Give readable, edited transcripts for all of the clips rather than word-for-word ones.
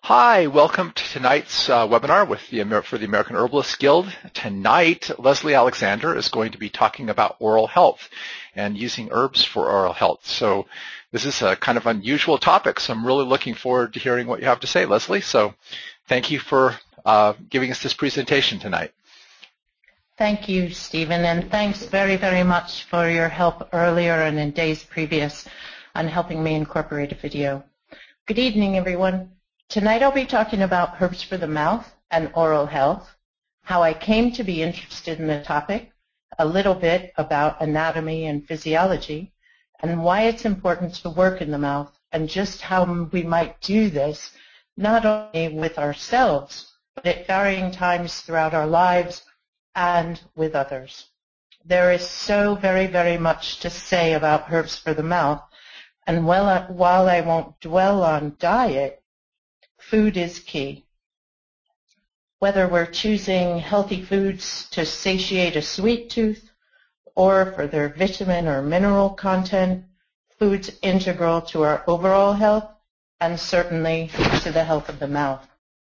Hi, welcome to tonight's webinar for the American Herbalists Guild. Tonight, Leslie Alexander is going to be talking about oral health and using herbs for oral health. So this is a kind of unusual topic, so I'm really looking forward to hearing what you have to say, Leslie. So thank you for giving us this presentation tonight. Thank you, Stephen, and thanks very, very much for your help earlier and in days previous on helping me incorporate a video. Good evening, everyone. Tonight I'll be talking about herbs for the mouth and oral health, how I came to be interested in the topic, a little bit about anatomy and physiology, and why it's important to work in the mouth, and just how we might do this not only with ourselves, but at varying times throughout our lives and with others. There is so very, very much to say about herbs for the mouth, and while I won't dwell on diet, food is key. Whether we're choosing healthy foods to satiate a sweet tooth or for their vitamin or mineral content, food's integral to our overall health and certainly to the health of the mouth.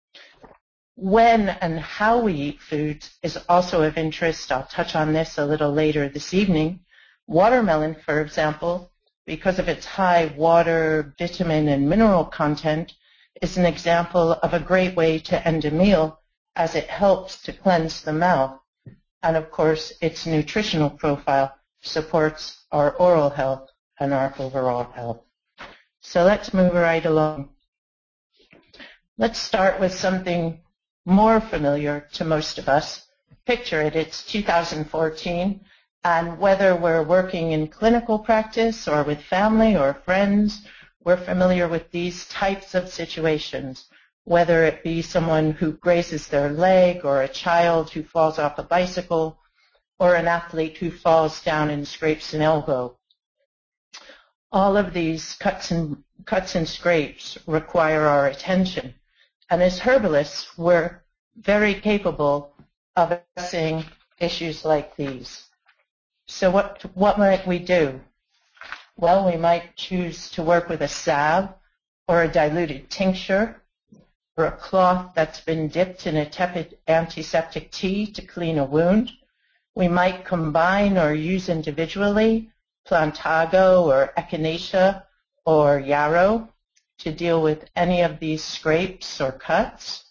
When and how we eat foods is also of interest. I'll touch on this a little later this evening. Watermelon, for example, because of its high water, vitamin, and mineral content, is an example of a great way to end a meal as it helps to cleanse the mouth. And of course, its nutritional profile supports our oral health and our overall health. So let's move right along. Let's start with something more familiar to most of us. Picture it, it's 2014, and whether we're working in clinical practice or with family or friends, we're familiar with these types of situations, whether it be someone who grazes their leg or a child who falls off a bicycle or an athlete who falls down and scrapes an elbow. All of these cuts and scrapes require our attention. And as herbalists, we're very capable of addressing issues like these. So what might we do? Well, we might choose to work with a salve or a diluted tincture or a cloth that's been dipped in a tepid antiseptic tea to clean a wound. We might combine or use individually Plantago or Echinacea or Yarrow to deal with any of these scrapes or cuts.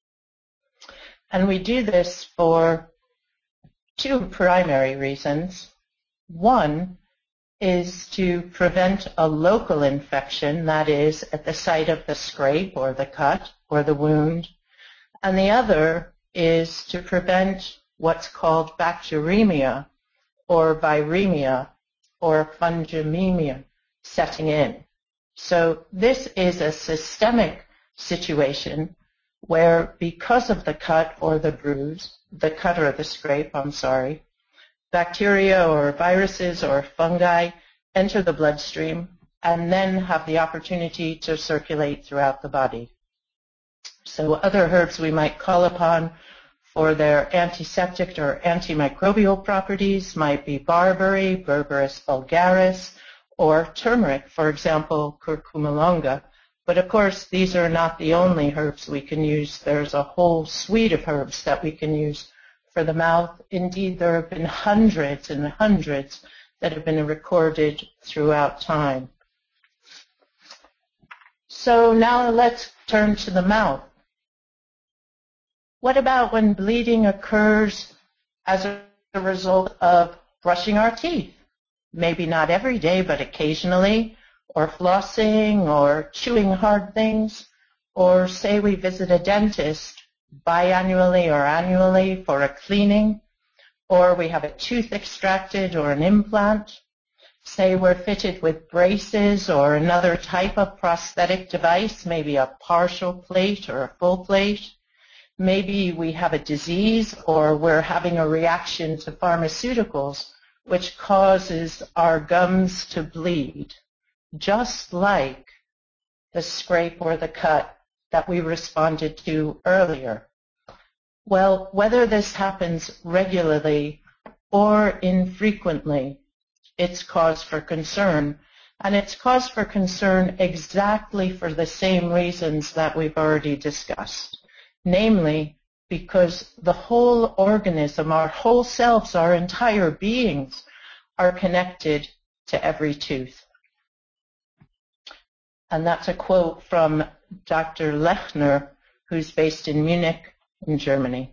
And we do this for two primary reasons. One is to prevent a local infection, that is, at the site of the scrape or the cut or the wound. And the other is to prevent what's called bacteremia or viremia or fungemia setting in. So this is a systemic situation where because of the cut or the bruise, the cut or the scrape, bacteria or viruses or fungi enter the bloodstream and then have the opportunity to circulate throughout the body. So other herbs we might call upon for their antiseptic or antimicrobial properties might be barberry, Berberis vulgaris, or turmeric, for example, curcuma longa. But of course, these are not the only herbs we can use. There's a whole suite of herbs that we can use for the mouth. Indeed, there have been hundreds and hundreds that have been recorded throughout time. So now let's turn to the mouth. What about when bleeding occurs as a result of brushing our teeth? Maybe not every day, but occasionally, or flossing, or chewing hard things, or say we visit a dentist biannually or annually for a cleaning, or we have a tooth extracted or an implant. Say we're fitted with braces or another type of prosthetic device, maybe a partial plate or a full plate. Maybe we have a disease or we're having a reaction to pharmaceuticals which causes our gums to bleed, just like the scrape or the cut that we responded to earlier. Well, whether this happens regularly or infrequently, it's cause for concern And it's cause for concern exactly for the same reasons that we've already discussed. Namely, because the whole organism, our whole selves, our entire beings are connected to every tooth. And that's a quote from Dr. Lechner, who's based in Munich, in Germany.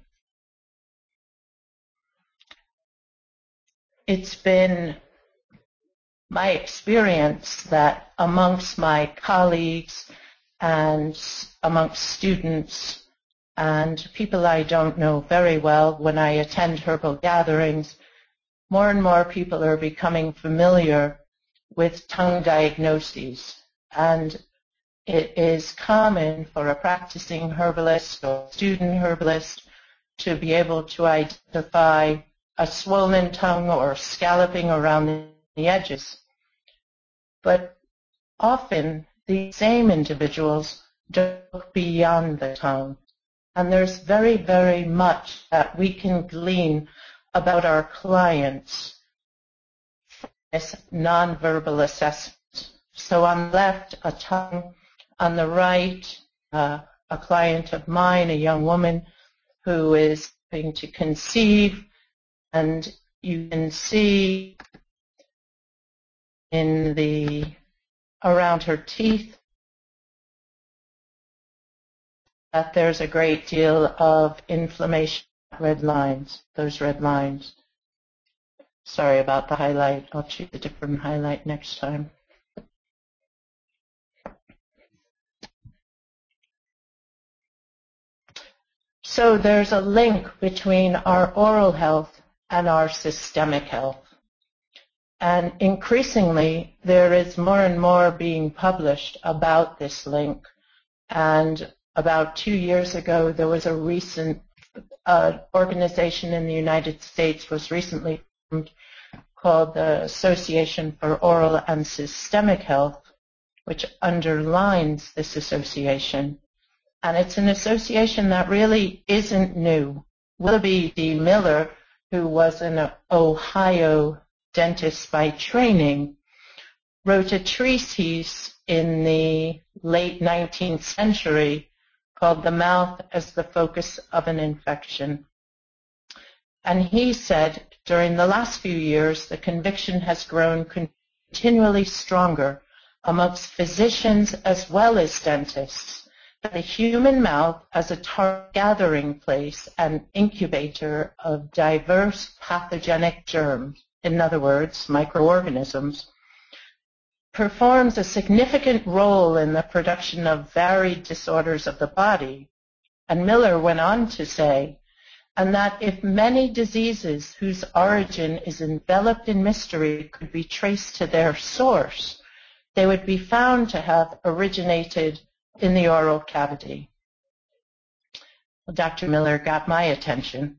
It's been my experience that amongst my colleagues and amongst students and people I don't know very well, when I attend herbal gatherings, more and more people are becoming familiar with tongue diagnoses. And it is common for a practicing herbalist or student herbalist to be able to identify a swollen tongue or scalloping around the edges. But often these same individuals don't look beyond the tongue. And there's very, very much that we can glean about our clients from this nonverbal assessment. So on the left, a tongue. On the right, a client of mine, a young woman who is going to conceive, and you can see in the around her teeth that there's a great deal of inflammation. Red lines, those red lines. Sorry about the highlight. I'll choose a different highlight next time. So there's a link between our oral health and our systemic health. And increasingly, there is more and more being published about this link. And about 2 years ago, there was a recent organization in the United States was recently formed called the Association for Oral and Systemic Health, which underlines this association. And it's an association that really isn't new. Willoughby D. Miller, who was an Ohio dentist by training, wrote a treatise in the late 19th century called The Mouth as the Focus of an Infection. And he said, during the last few years, the conviction has grown continually stronger amongst physicians as well as dentists that the human mouth as a target gathering place and incubator of diverse pathogenic germs, in other words, microorganisms, performs a significant role in the production of varied disorders of the body. And Miller went on to say, and that if many diseases whose origin is enveloped in mystery could be traced to their source, they would be found to have originated in the oral cavity. Well, Dr. Miller got my attention.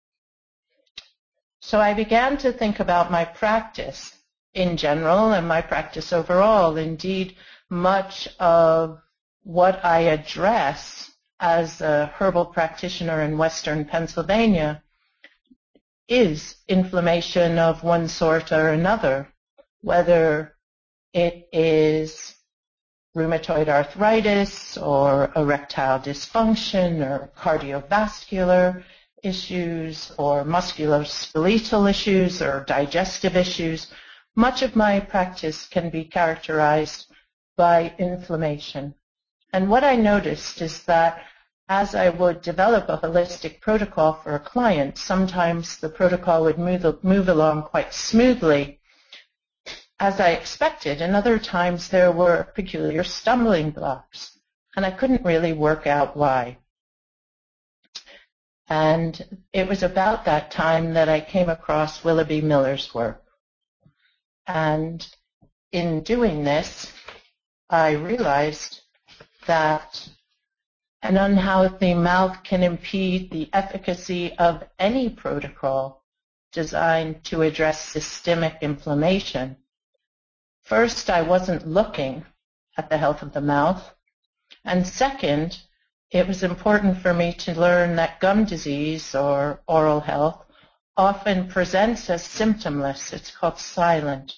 So I began to think about my practice in general and my practice overall. Indeed, much of what I address as a herbal practitioner in Western Pennsylvania is inflammation of one sort or another, whether it is rheumatoid arthritis or erectile dysfunction or cardiovascular issues or musculoskeletal issues or digestive issues. Much of my practice can be characterized by inflammation. And what I noticed is that as I would develop a holistic protocol for a client, sometimes the protocol would move along quite smoothly as I expected, and other times there were peculiar stumbling blocks, and I couldn't really work out why. And it was about that time that I came across Willoughby Miller's work. And in doing this, I realized that an unhealthy mouth can impede the efficacy of any protocol designed to address systemic inflammation. First, I wasn't looking at the health of the mouth. And second, it was important for me to learn that gum disease or oral health often presents as symptomless. It's called silent.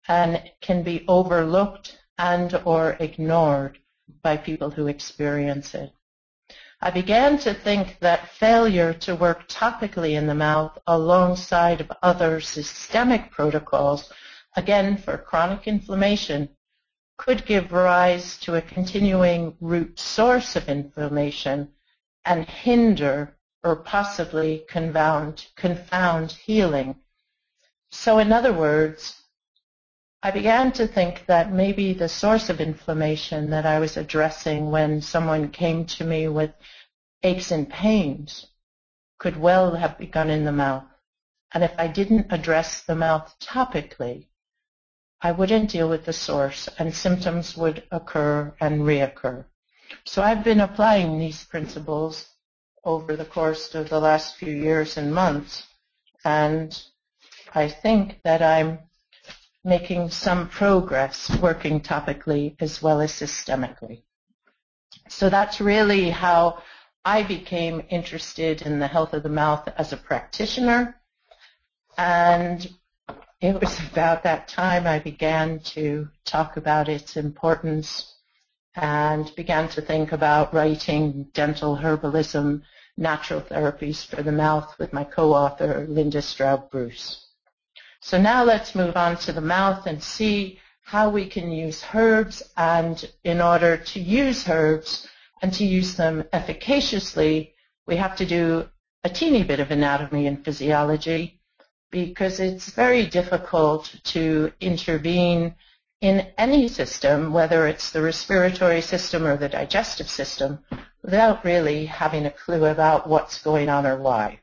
and can be overlooked and or ignored by people who experience it. I began to think that failure to work topically in the mouth alongside of other systemic protocols, again for chronic inflammation, could give rise to a continuing root source of inflammation and hinder or possibly confound healing. So in other words, I began to think that maybe the source of inflammation that I was addressing when someone came to me with aches and pains could well have begun in the mouth. And if I didn't address the mouth topically, I wouldn't deal with the source and symptoms would occur and reoccur. So I've been applying these principles over the course of the last few years and months, and I think that I'm making some progress working topically as well as systemically. So that's really how I became interested in the health of the mouth as a practitioner, and it was about that time I began to talk about its importance and began to think about writing Dental Herbalism, Natural Therapies for the Mouth with my co-author, Linda Straub-Bruce. So now let's move on to the mouth and see how we can use herbs, and in order to use herbs and to use them efficaciously, we have to do a teeny bit of anatomy and physiology, because it's very difficult to intervene in any system, whether it's the respiratory system or the digestive system, without really having a clue about what's going on or why.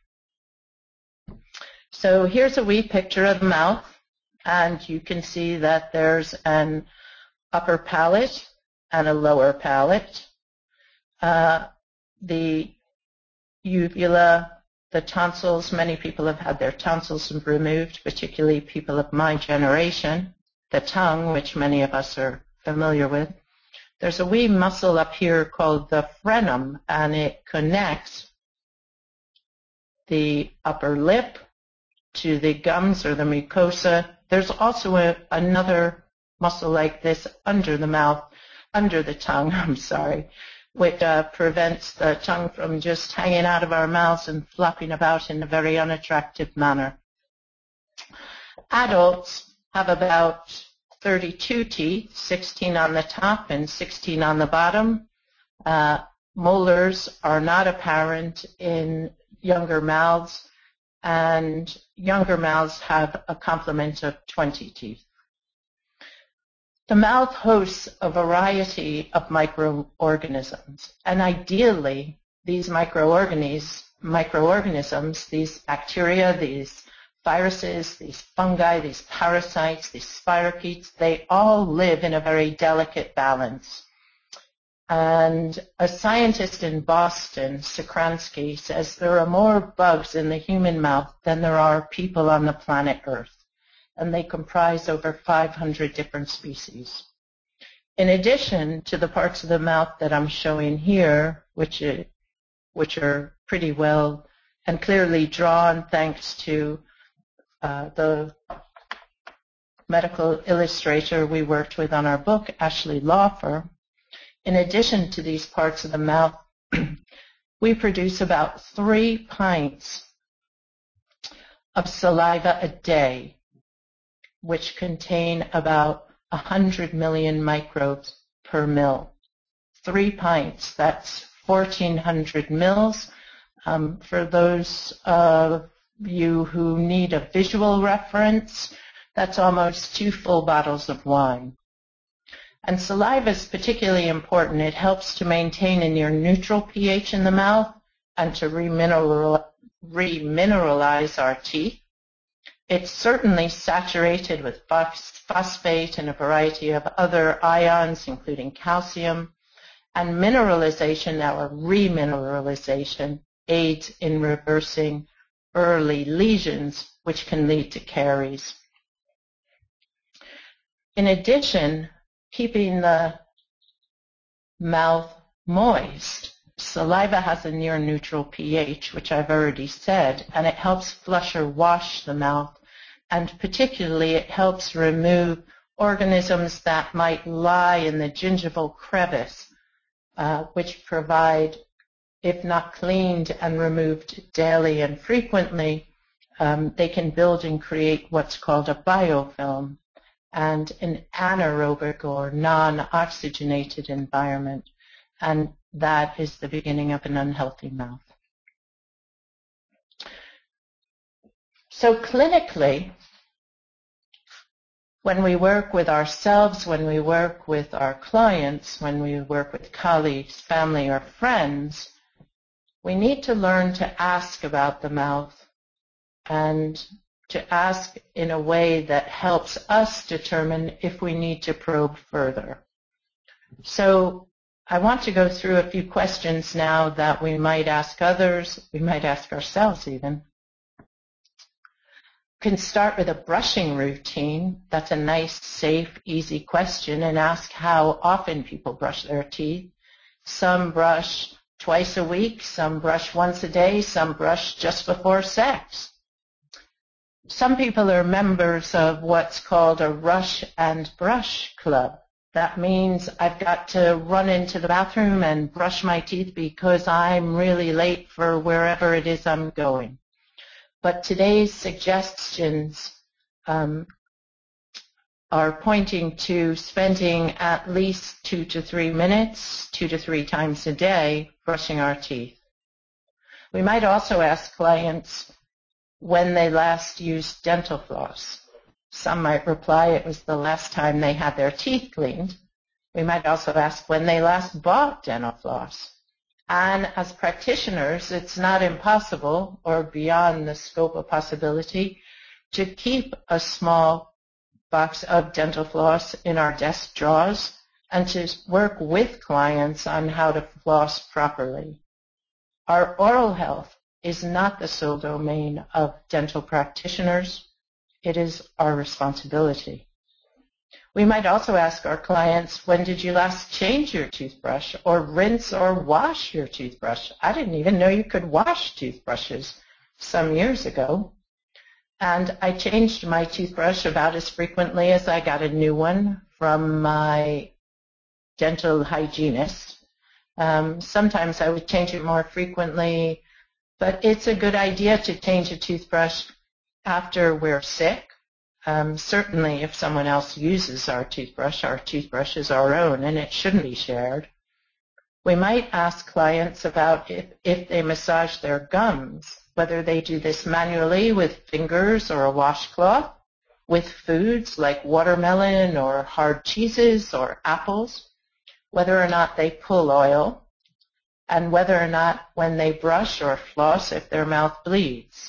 So here's a wee picture of the mouth, and you can see that there's an upper palate and a lower palate. The uvula, the tonsils, many people have had their tonsils removed, particularly people of my generation. The tongue, which many of us are familiar with. There's a wee muscle up here called the frenum, and it connects the upper lip to the gums or the mucosa. There's also another muscle like this under the mouth, under the tongue, which prevents the tongue from just hanging out of our mouths and flopping about in a very unattractive manner. Adults have about 32 teeth, 16 on the top and 16 on the bottom. Molars are not apparent in younger mouths, and younger mouths have a complement of 20 teeth. The mouth hosts a variety of microorganisms, and ideally these microorganisms, these bacteria, these viruses, these fungi, these parasites, these spirochetes, they all live in a very delicate balance. And a scientist in Boston, Sokransky, says there are more bugs in the human mouth than there are people on the planet Earth, and they comprise over 500 different species. In addition to the parts of the mouth that I'm showing here, which are pretty well and clearly drawn thanks to the medical illustrator we worked with on our book, Ashley Laufer. In addition to these parts of the mouth, we produce about 3 pints of saliva a day, which contain about 100 million microbes per mil. 3 pints, that's 1,400 mils. For those of you who need a visual reference, that's almost 2 full bottles of wine. And saliva is particularly important. It helps to maintain a near neutral pH in the mouth and to remineralize our teeth. It's certainly saturated with phosphate and a variety of other ions, including calcium, and mineralization, or remineralization, aids in reversing early lesions, which can lead to caries. In addition, keeping the mouth moist, saliva has a near neutral pH, which I've already said, and it helps flush or wash the mouth, and particularly it helps remove organisms that might lie in the gingival crevice, which provide, if not cleaned and removed daily and frequently, they can build and create what's called a biofilm and an anaerobic or non-oxygenated environment, and that is the beginning of an unhealthy mouth. So clinically, when we work with ourselves, when we work with our clients, when we work with colleagues, family, or friends, we need to learn to ask about the mouth and to ask in a way that helps us determine if we need to probe further. So I want to go through a few questions now that we might ask others, we might ask ourselves even. You can start with a brushing routine. That's a nice, safe, easy question, and ask how often people brush their teeth. Some brush twice a week, some brush once a day, some brush just before sex. Some people are members of what's called a rush and brush club. That means I've got to run into the bathroom and brush my teeth because I'm really late for wherever it is I'm going. But today's suggestions are pointing to spending at least 2 to 3 minutes, 2 to 3 times a day, brushing our teeth. We might also ask clients when they last used dental floss. Some might reply it was the last time they had their teeth cleaned. We might also ask when they last bought dental floss. And as practitioners, it's not impossible or beyond the scope of possibility to keep a small box of dental floss in our desk drawers and to work with clients on how to floss properly. Our oral health is not the sole domain of dental practitioners. It is our responsibility. We might also ask our clients, when did you last change your toothbrush or rinse or wash your toothbrush? I didn't even know you could wash toothbrushes some years ago. And I changed my toothbrush about as frequently as I got a new one from my dental hygienist. Sometimes I would change it more frequently, but it's a good idea to change a toothbrush after we're sick. Certainly if someone else uses our toothbrush is our own and it shouldn't be shared. We might ask clients about if they massage their gums, whether they do this manually with fingers or a washcloth, with foods like watermelon or hard cheeses or apples, whether or not they pull oil, and whether or not when they brush or floss if their mouth bleeds.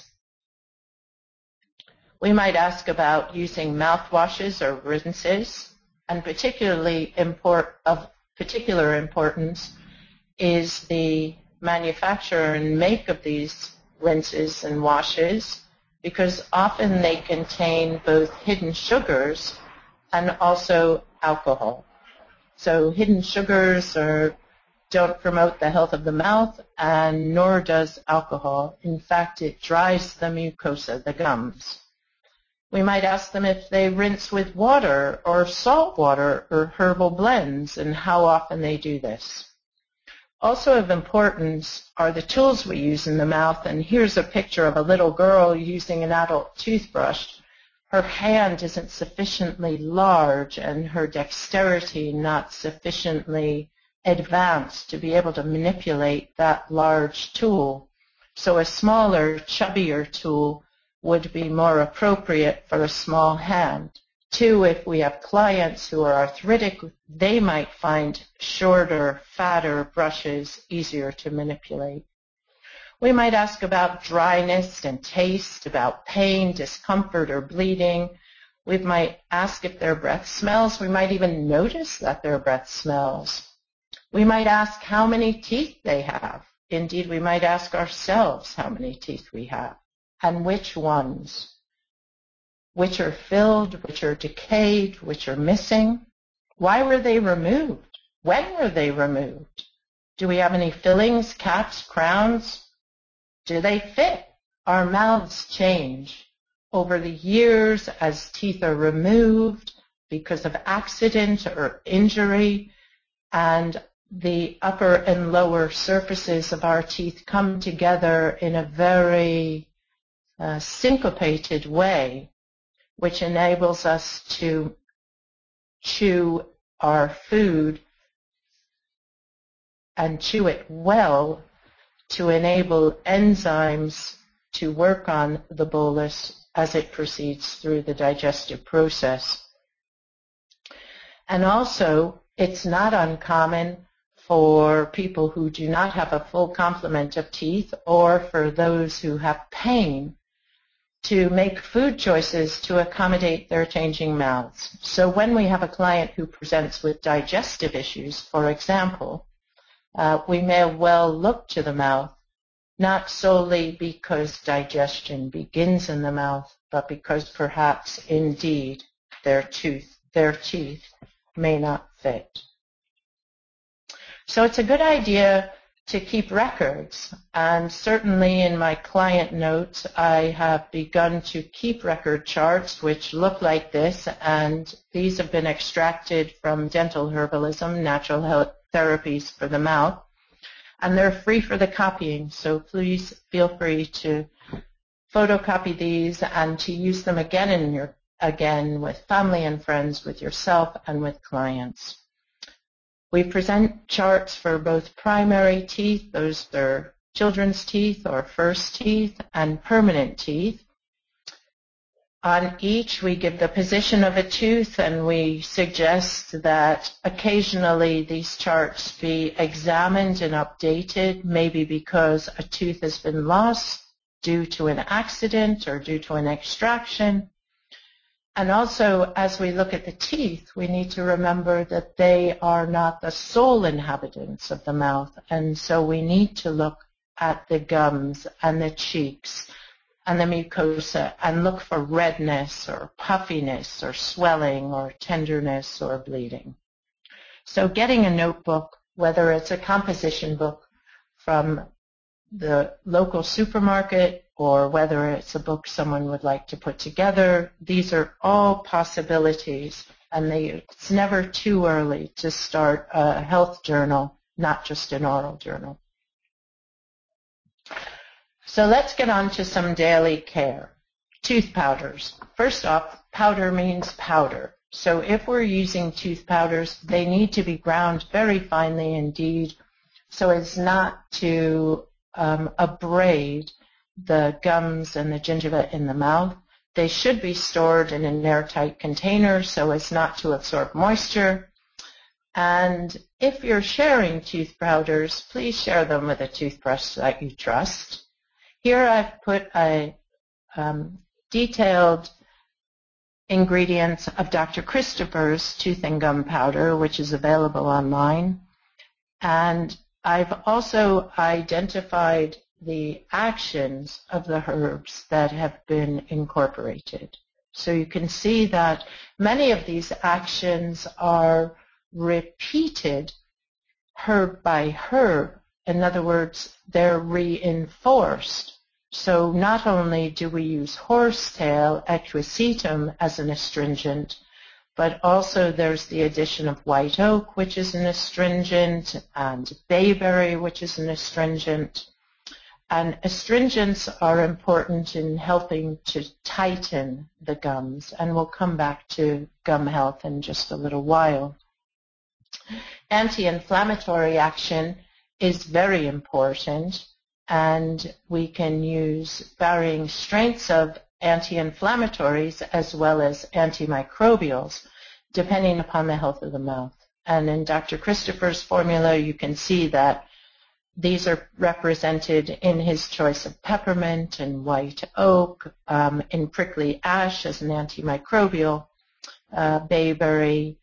We might ask about using mouthwashes or rinses, and of particular importance is the manufacture and make of these rinses and washes, because often they contain both hidden sugars and also alcohol. So hidden sugars don't promote the health of the mouth, and nor does alcohol. In fact, it dries the mucosa, the gums. We might ask them if they rinse with water or salt water or herbal blends and how often they do this. Also of importance are the tools we use in the mouth, and here's a picture of a little girl using an adult toothbrush. Her hand isn't sufficiently large and her dexterity not sufficiently advanced to be able to manipulate that large tool. So a smaller, chubbier tool would be more appropriate for a small hand. Two, if we have clients who are arthritic, they might find shorter, fatter brushes easier to manipulate. We might ask about dryness and taste, about pain, discomfort, or bleeding. We might ask if their breath smells. We might even notice that their breath smells. We might ask how many teeth they have. Indeed, we might ask ourselves how many teeth we have and which ones, which are filled, which are decayed, which are missing. Why were they removed? When were they removed? Do we have any fillings, caps, crowns? Do they fit? Our mouths change over the years as teeth are removed, because of accident or injury, and the upper and lower surfaces of our teeth come together in a very syncopated way, which enables us to chew our food and chew it well to enable enzymes to work on the bolus as it proceeds through the digestive process. And also, it's not uncommon for people who do not have a full complement of teeth, or for those who have pain, to make food choices to accommodate their changing mouths. So when we have a client who presents with digestive issues, for example, we may well look to the mouth, not solely because digestion begins in the mouth, but because perhaps indeed their teeth may not fit. So it's a good idea to keep records, and certainly in my client notes I have begun to keep record charts which look like this, and these have been extracted from Dental Herbalism, Natural Health Therapies for the Mouth, and they're free for the copying, so please feel free to photocopy these and to use them again with family and friends, with yourself and with clients. We present charts for both primary teeth, those are children's teeth or first teeth, and permanent teeth. On each, we give the position of a tooth, and we suggest that occasionally these charts be examined and updated, maybe because a tooth has been lost due to an accident or due to an extraction. And also, as we look at the teeth, we need to remember that they are not the sole inhabitants of the mouth, and so we need to look at the gums and the cheeks and the mucosa and look for redness or puffiness or swelling or tenderness or bleeding. So getting a notebook, whether it's a composition book from the local supermarket or whether it's a book someone would like to put together, these are all possibilities, and it's never too early to start a health journal, not just an oral journal. So let's get on to some daily care. Tooth powders. First off, powder means powder. So if we're using tooth powders, they need to be ground very finely indeed, so as not to abrade the gums and the gingiva in the mouth. They should be stored in an airtight container so as not to absorb moisture. And if you're sharing tooth powders, please share them with a toothbrush that you trust. Here I've put a detailed ingredients of Dr. Christopher's tooth and gum powder, which is available online. And I've also identified the actions of the herbs that have been incorporated. So you can see that many of these actions are repeated herb by herb. In other words, they're reinforced. So not only do we use horsetail equisetum as an astringent, but also there's the addition of white oak, which is an astringent, and bayberry, which is an astringent. And astringents are important in helping to tighten the gums, and we'll come back to gum health in just a little while. Anti-inflammatory action is very important, and we can use varying strengths of anti-inflammatories as well as antimicrobials, depending upon the health of the mouth. And in Dr. Christopher's formula, you can see that these are represented in his choice of peppermint and white oak, in prickly ash as an antimicrobial, bayberry,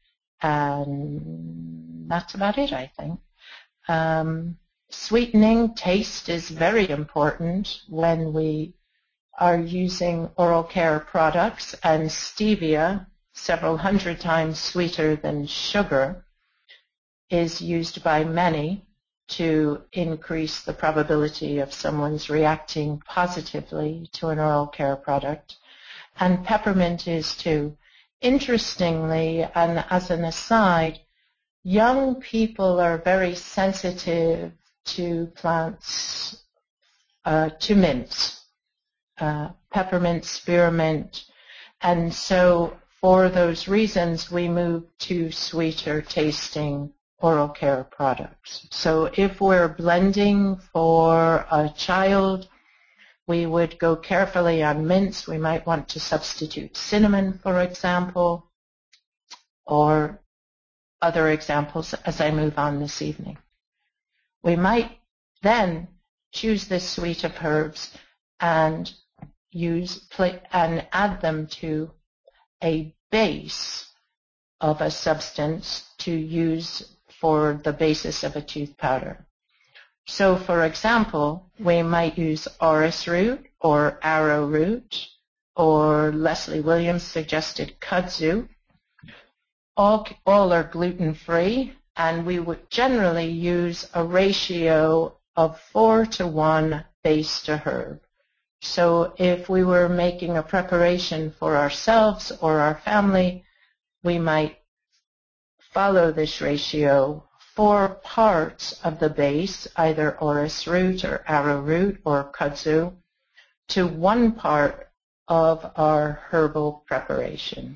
and that's about it, I think. Sweetening, taste is very important when we are using oral care products, and stevia, several hundred times sweeter than sugar, is used by many to increase the probability of someone's reacting positively to an oral care product. And peppermint is too. Interestingly, and as an aside, young people are very sensitive to plants, to mints, peppermint, spearmint, and so for those reasons we move to sweeter tasting oral care products. So if we're blending for a child, we would go carefully on mints. We might want to substitute cinnamon, for example, or other examples as I move on this evening. We might then choose this suite of herbs and add them to a base of a substance to use for the basis of a tooth powder. So, for example, we might use orris root or arrowroot, or Leslie Williams suggested kudzu. All are gluten-free, and we would generally use a ratio of 4:1 base to herb. So if we were making a preparation for ourselves or our family, we might follow this ratio: 4 parts of the base, either orris root or arrowroot or kudzu, to 1 part of our herbal preparation.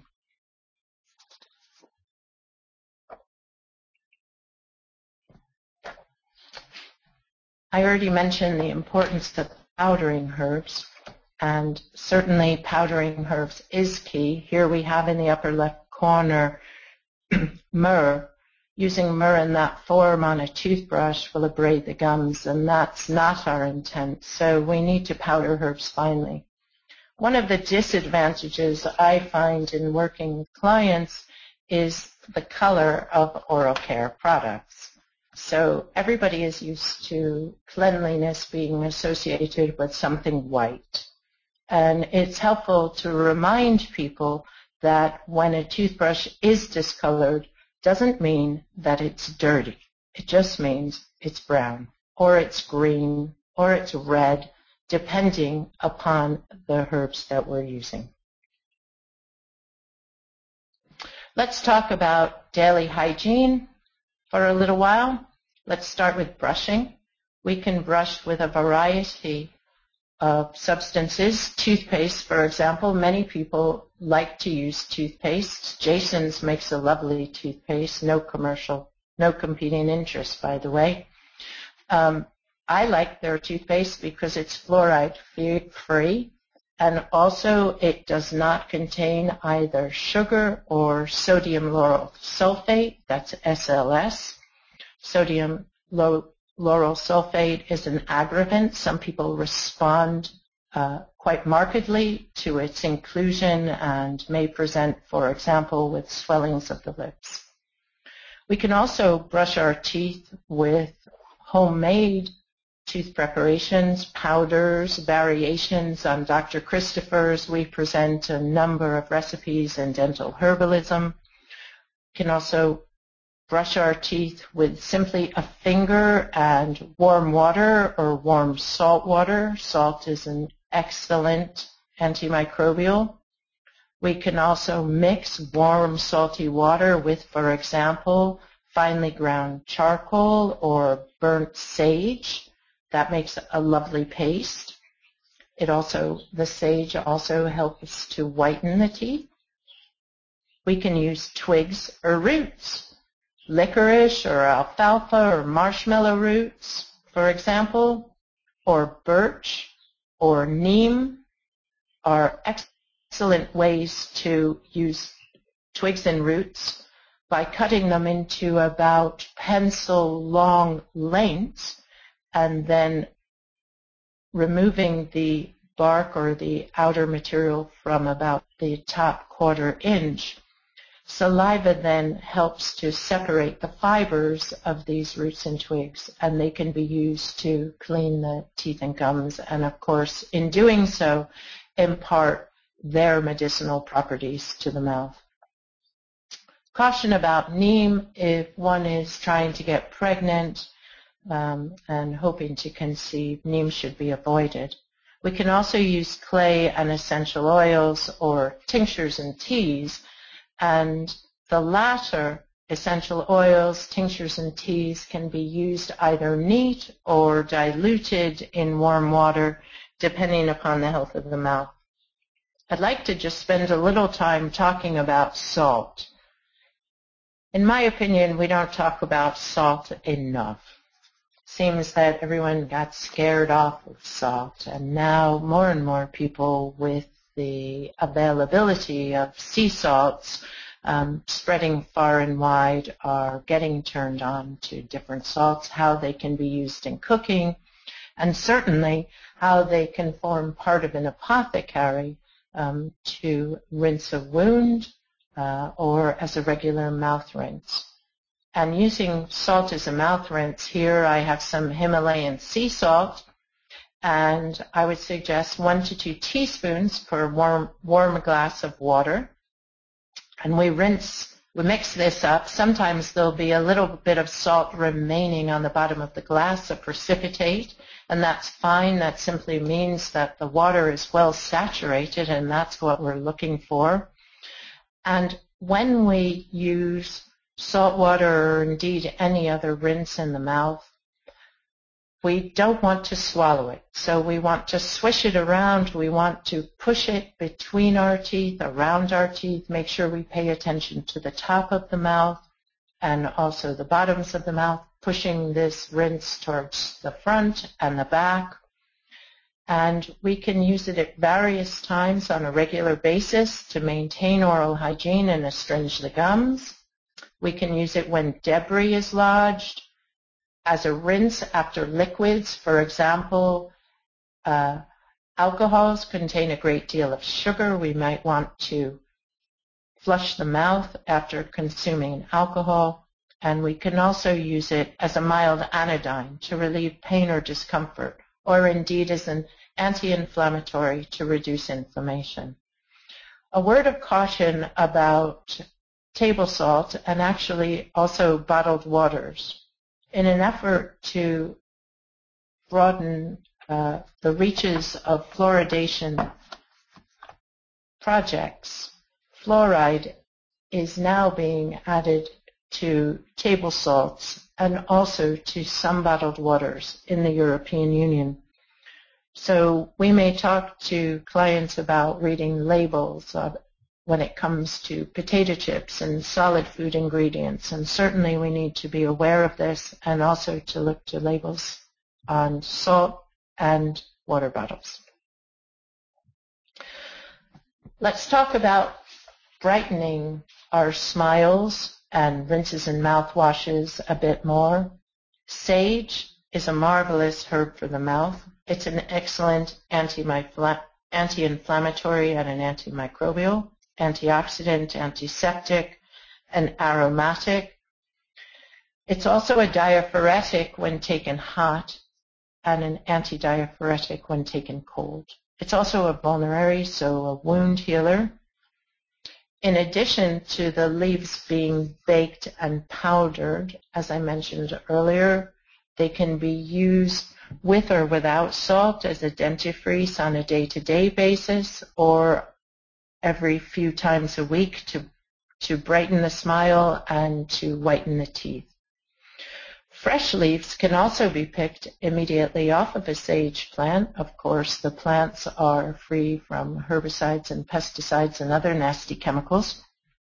I already mentioned the importance of powdering herbs, and certainly powdering herbs is key. Here we have in the upper left corner myrrh. Using myrrh in that form on a toothbrush will abrade the gums, and that's not our intent. So we need to powder herbs finely. One of the disadvantages I find in working with clients is the color of oral care products. So everybody is used to cleanliness being associated with something white. And it's helpful to remind people that when a toothbrush is discolored, doesn't mean that it's dirty. It just means it's brown, or it's green, or it's red, depending upon the herbs that we're using. Let's talk about daily hygiene for a little while. Let's start with brushing. We can brush with a variety of substances. Toothpaste, for example. Many people like to use toothpaste. Jason's makes a lovely toothpaste. No commercial, no competing interest, by the way. I like their toothpaste because it's fluoride-free, and also it does not contain either sugar or sodium lauryl sulfate. That's SLS. Sodium lauryl sulfate is an aggravant. Some people respond quite markedly to its inclusion and may present, for example, with swellings of the lips. We can also brush our teeth with homemade tooth preparations, powders, variations on Dr. Christopher's. We present a number of recipes in dental herbalism. We can also brush our teeth with simply a finger and warm water or warm salt water. Salt is an excellent antimicrobial. We can also mix warm salty water with, for example, finely ground charcoal or burnt sage. That makes a lovely paste. The sage also helps to whiten the teeth. We can use twigs or roots. Licorice or alfalfa or marshmallow roots, for example, or birch or neem are excellent ways to use twigs and roots by cutting them into about pencil-long lengths and then removing the bark or the outer material from about the top 1/4 inch. Saliva then helps to separate the fibers of these roots and twigs, and they can be used to clean the teeth and gums, and of course, in doing so, impart their medicinal properties to the mouth. Caution about neem: if one is trying to get pregnant and hoping to conceive, neem should be avoided. We can also use clay and essential oils or tinctures and teas and the latter, essential oils, tinctures, and teas, can be used either neat or diluted in warm water, depending upon the health of the mouth. I'd like to just spend a little time talking about salt. In my opinion, we don't talk about salt enough. Seems that everyone got scared off of salt, and now more and more people, with the availability of sea salts spreading far and wide, are getting turned on to different salts, how they can be used in cooking, and certainly how they can form part of an apothecary to rinse a wound or as a regular mouth rinse. And using salt as a mouth rinse, here I have some Himalayan sea salt, and I would suggest 1 to 2 teaspoons per warm glass of water. And we mix this up. Sometimes there'll be a little bit of salt remaining on the bottom of the glass, a precipitate, and that's fine. That simply means that the water is well saturated, and that's what we're looking for. And when we use salt water, or indeed any other rinse in the mouth, we don't want to swallow it. So we want to swish it around. We want to push it between our teeth, around our teeth, make sure we pay attention to the top of the mouth and also the bottoms of the mouth, pushing this rinse towards the front and the back. And we can use it at various times on a regular basis to maintain oral hygiene and astringe the gums. We can use it when debris is lodged, as a rinse after liquids. For example, alcohols contain a great deal of sugar. We might want to flush the mouth after consuming alcohol. And we can also use it as a mild anodyne to relieve pain or discomfort, or indeed as an anti-inflammatory to reduce inflammation. A word of caution about table salt, and actually also bottled waters. In an effort to broaden the reaches of fluoridation projects, fluoride is now being added to table salts and also to some bottled waters in the European Union. So we may talk to clients about reading labels when it comes to potato chips and solid food ingredients, and certainly we need to be aware of this and also to look to labels on salt and water bottles. Let's talk about brightening our smiles and rinses and mouthwashes a bit more. Sage is a marvelous herb for the mouth. It's an excellent anti-inflammatory and an antimicrobial, antioxidant, antiseptic, and aromatic. It's also a diaphoretic when taken hot and an antidiaphoretic when taken cold. It's also a vulnerary, so a wound healer. In addition to the leaves being baked and powdered, as I mentioned earlier, they can be used with or without salt as a dentifrice on a day-to-day basis, or every few times a week to brighten the smile and to whiten the teeth. Fresh leaves can also be picked immediately off of a sage plant. Of course, the plants are free from herbicides and pesticides and other nasty chemicals.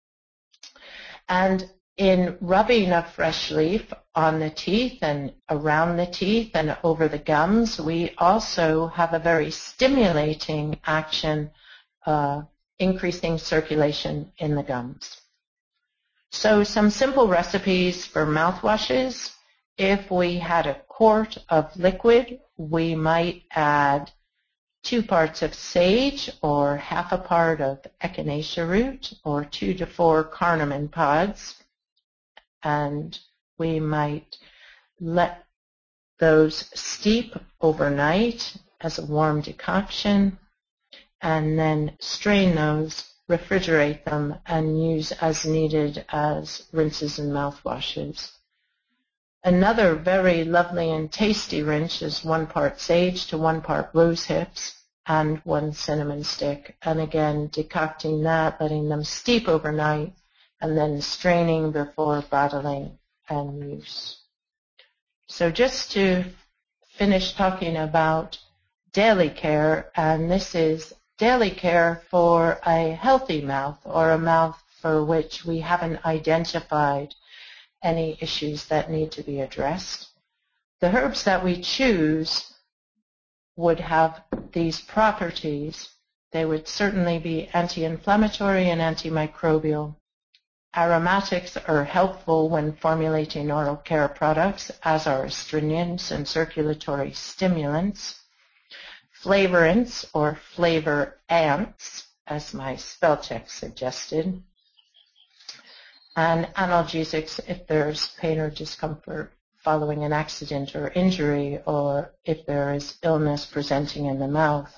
And in rubbing a fresh leaf on the teeth and around the teeth and over the gums, we also have a very stimulating action, increasing circulation in the gums. So some simple recipes for mouthwashes. If we had a quart of liquid, we might add 2 parts of sage or half a part of echinacea root or 2 to 4 cardamom pods. And we might let those steep overnight as a warm decoction, and then strain those, refrigerate them, and use as needed as rinses and mouthwashes. Another very lovely and tasty rinse is 1 part sage to 1 part rose hips and 1 cinnamon stick. And again, decocting that, letting them steep overnight, and then straining before bottling and use. So just to finish talking about daily care, and this is daily care for a healthy mouth or a mouth for which we haven't identified any issues that need to be addressed. The herbs that we choose would have these properties. They would certainly be anti-inflammatory and antimicrobial. Aromatics are helpful when formulating oral care products, as are astringents and circulatory stimulants. Flavorants, or flavor ants, as my spell check suggested, and analgesics if there's pain or discomfort following an accident or injury, or if there is illness presenting in the mouth.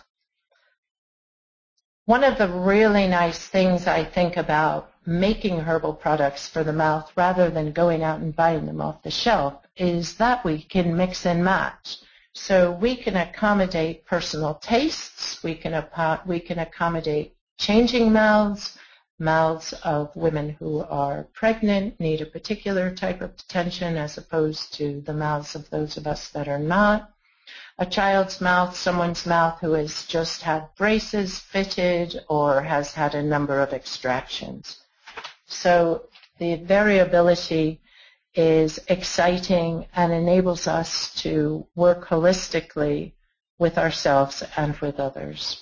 One of the really nice things I think about making herbal products for the mouth rather than going out and buying them off the shelf is that we can mix and match. So we can accommodate personal tastes, we can accommodate changing mouths of women who are pregnant, need a particular type of attention as opposed to the mouths of those of us that are not. A child's mouth, someone's mouth who has just had braces fitted or has had a number of extractions. So the variability is exciting and enables us to work holistically with ourselves and with others.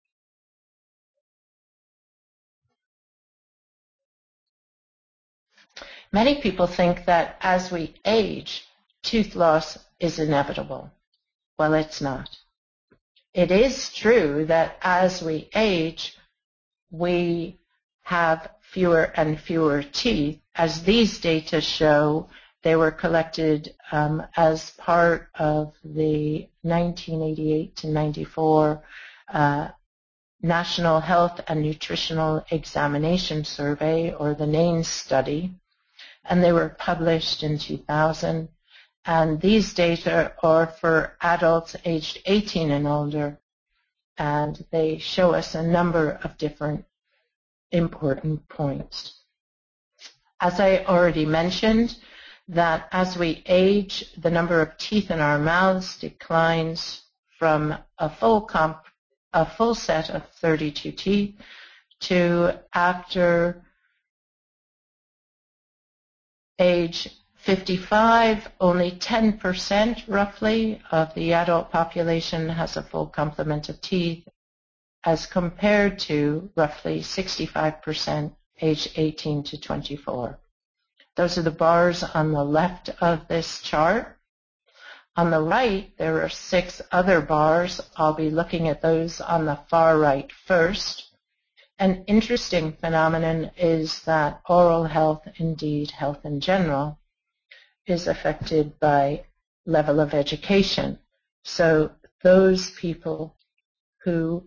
Many people think that as we age, tooth loss is inevitable. Well, it's not. It is true that as we age, we have fewer and fewer teeth. As these data show, they were collected as part of the 1988 to 94 National Health and Nutritional Examination Survey, or the NANES study, and they were published in 2000. And these data are for adults aged 18 and older, and they show us a number of different important points. As I already mentioned, that as we age, the number of teeth in our mouths declines from a full set of 32 teeth to, after age 55, only 10% roughly of the adult population has a full complement of teeth, as compared to roughly 65% age 18 to 24. Those are the bars on the left of this chart. On the right, there are 6 other bars. I'll be looking at those on the far right first. An interesting phenomenon is that oral health, indeed health in general, is affected by level of education. So those people who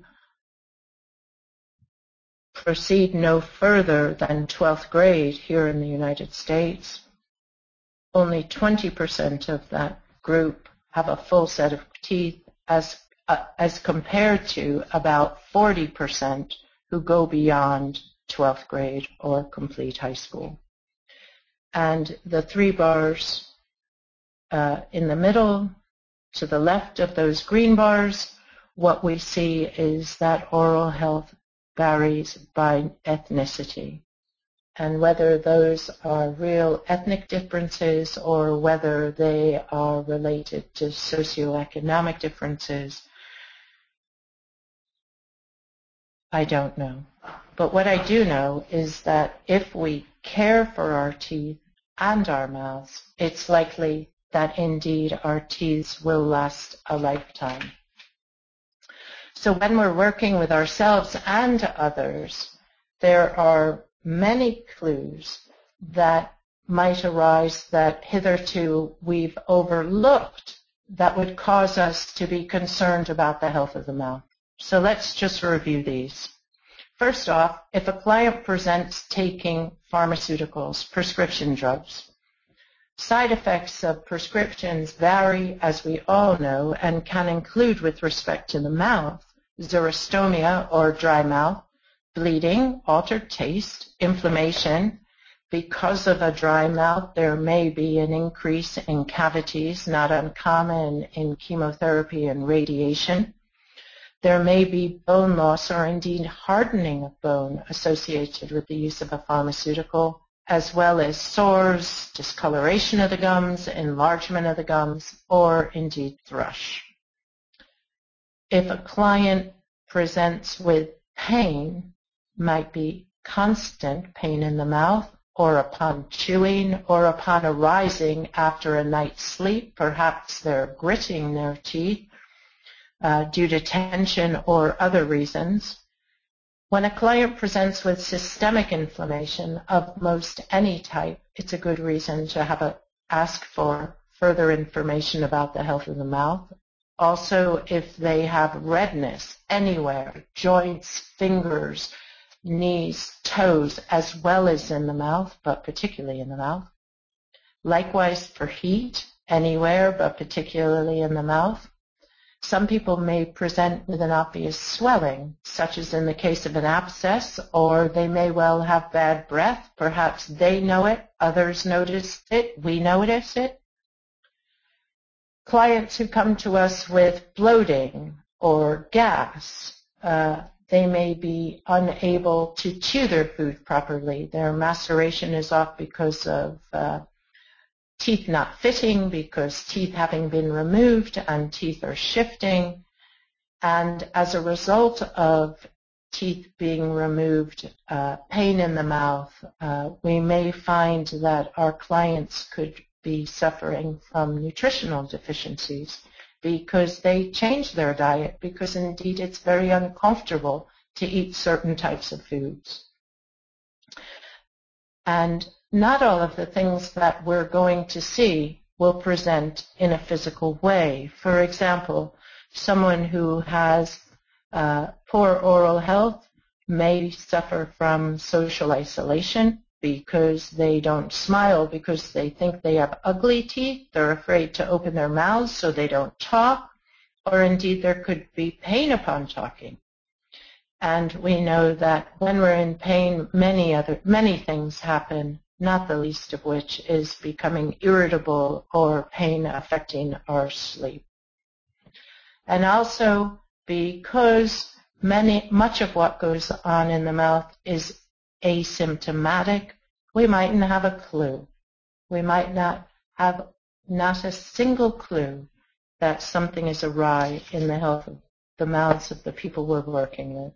proceed no further than 12th grade here in the United States, only 20% of that group have a full set of teeth, as compared to about 40% who go beyond 12th grade or complete high school. And the 3 bars in the middle, to the left of those green bars, what we see is that oral health varies by ethnicity. And whether those are real ethnic differences or whether they are related to socioeconomic differences, I don't know. But what I do know is that if we care for our teeth and our mouths, it's likely that indeed our teeth will last a lifetime. So when we're working with ourselves and others, there are many clues that might arise that hitherto we've overlooked that would cause us to be concerned about the health of the mouth. So let's just review these. First off, if a client presents taking pharmaceuticals, prescription drugs, side effects of prescriptions vary, as we all know, and can include, with respect to the mouth, xerostomia or dry mouth, bleeding, altered taste, inflammation, Because of a dry mouth, there may be an increase in cavities, not uncommon in chemotherapy and radiation. There may be bone loss or indeed hardening of bone associated with the use of a pharmaceutical, as well as sores, discoloration of the gums, enlargement of the gums, or indeed thrush. If a client presents with pain, might be constant pain in the mouth, or upon chewing, or upon arising after a night's sleep, perhaps they're gritting their teeth due to tension or other reasons. When a client presents with systemic inflammation of most any type, it's a good reason to ask for further information about the health of the mouth. Also, if they have redness anywhere, joints, fingers, knees, toes, as well as in the mouth, but particularly in the mouth. Likewise for heat, anywhere, but particularly in the mouth. Some people may present with an obvious swelling, such as in the case of an abscess, or they may well have bad breath. Perhaps they know it, others notice it, we notice it. Clients who come to us with bloating or gas, they may be unable to chew their food properly. Their maceration is off because of teeth not fitting, because teeth having been removed and teeth are shifting. And as a result of teeth being removed, pain in the mouth, we may find that our clients could be suffering from nutritional deficiencies because they change their diet, because indeed it's very uncomfortable to eat certain types of foods. And not all of the things that we're going to see will present in a physical way. For example, someone who has poor oral health may suffer from social isolation because they don't smile, because they think they have ugly teeth, they're afraid to open their mouths so they don't talk, or indeed there could be pain upon talking. And we know that when we're in pain, many things happen, not the least of which is becoming irritable or pain affecting our sleep. And also because much of what goes on in the mouth is asymptomatic, we mightn't have a clue. We might not have a single clue that something is awry in the health of the mouths of the people we're working with.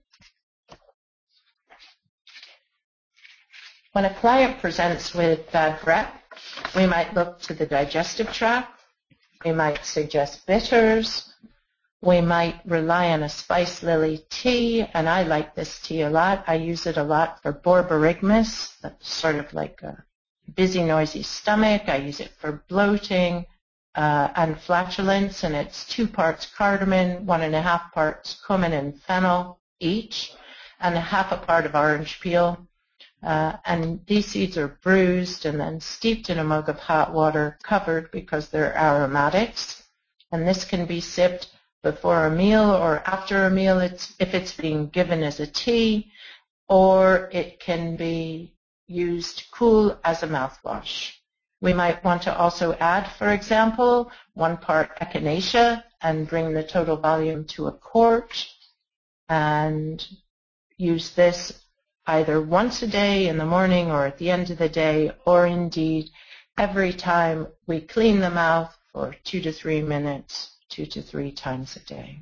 When a client presents with bad breath, we might look to the digestive tract. We might suggest bitters. We might rely on a spice lily tea, and I like this tea a lot. I use it a lot for borborygmus, that's sort of like a busy, noisy stomach. I use it for bloating and flatulence, and it's 2 parts cardamom, 1.5 parts cumin and fennel each, and 1/2 part of orange peel. And these seeds are bruised and then steeped in a mug of hot water, covered because they're aromatics. And this can be sipped before a meal or after a meal if it's being given as a tea, or it can be used cool as a mouthwash. We might want to also add, for example, 1 part echinacea and bring the total volume to a quart and use this either once a day in the morning or at the end of the day, or indeed every time we clean the mouth for 2 to 3 minutes, 2 to 3 times a day.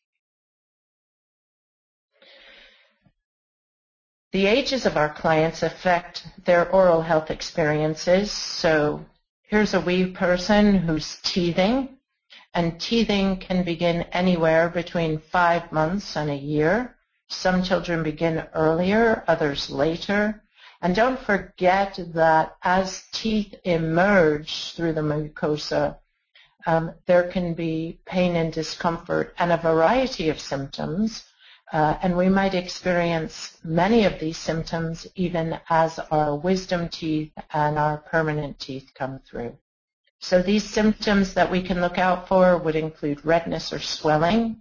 The ages of our clients affect their oral health experiences. So here's a wee person who's teething, and teething can begin anywhere between 5 months and a year. Some children begin earlier, others later. And don't forget that as teeth emerge through the mucosa, there can be pain and discomfort and a variety of symptoms. And we might experience many of these symptoms even as our wisdom teeth and our permanent teeth come through. So these symptoms that we can look out for would include redness or swelling,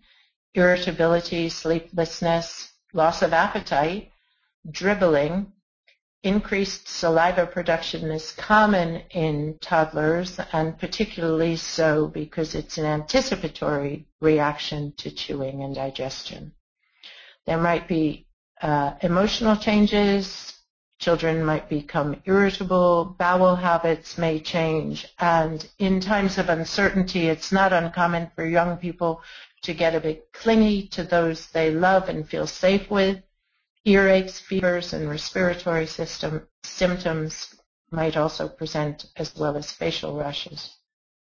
irritability, sleeplessness, loss of appetite, dribbling, increased saliva production is common in toddlers, and particularly so because it's an anticipatory reaction to chewing and digestion. There might be emotional changes. Children might become irritable. Bowel habits may change. And in times of uncertainty, it's not uncommon for young people to get a bit clingy to those they love and feel safe with. Earaches, fevers, and respiratory system symptoms might also present, as well as facial rashes.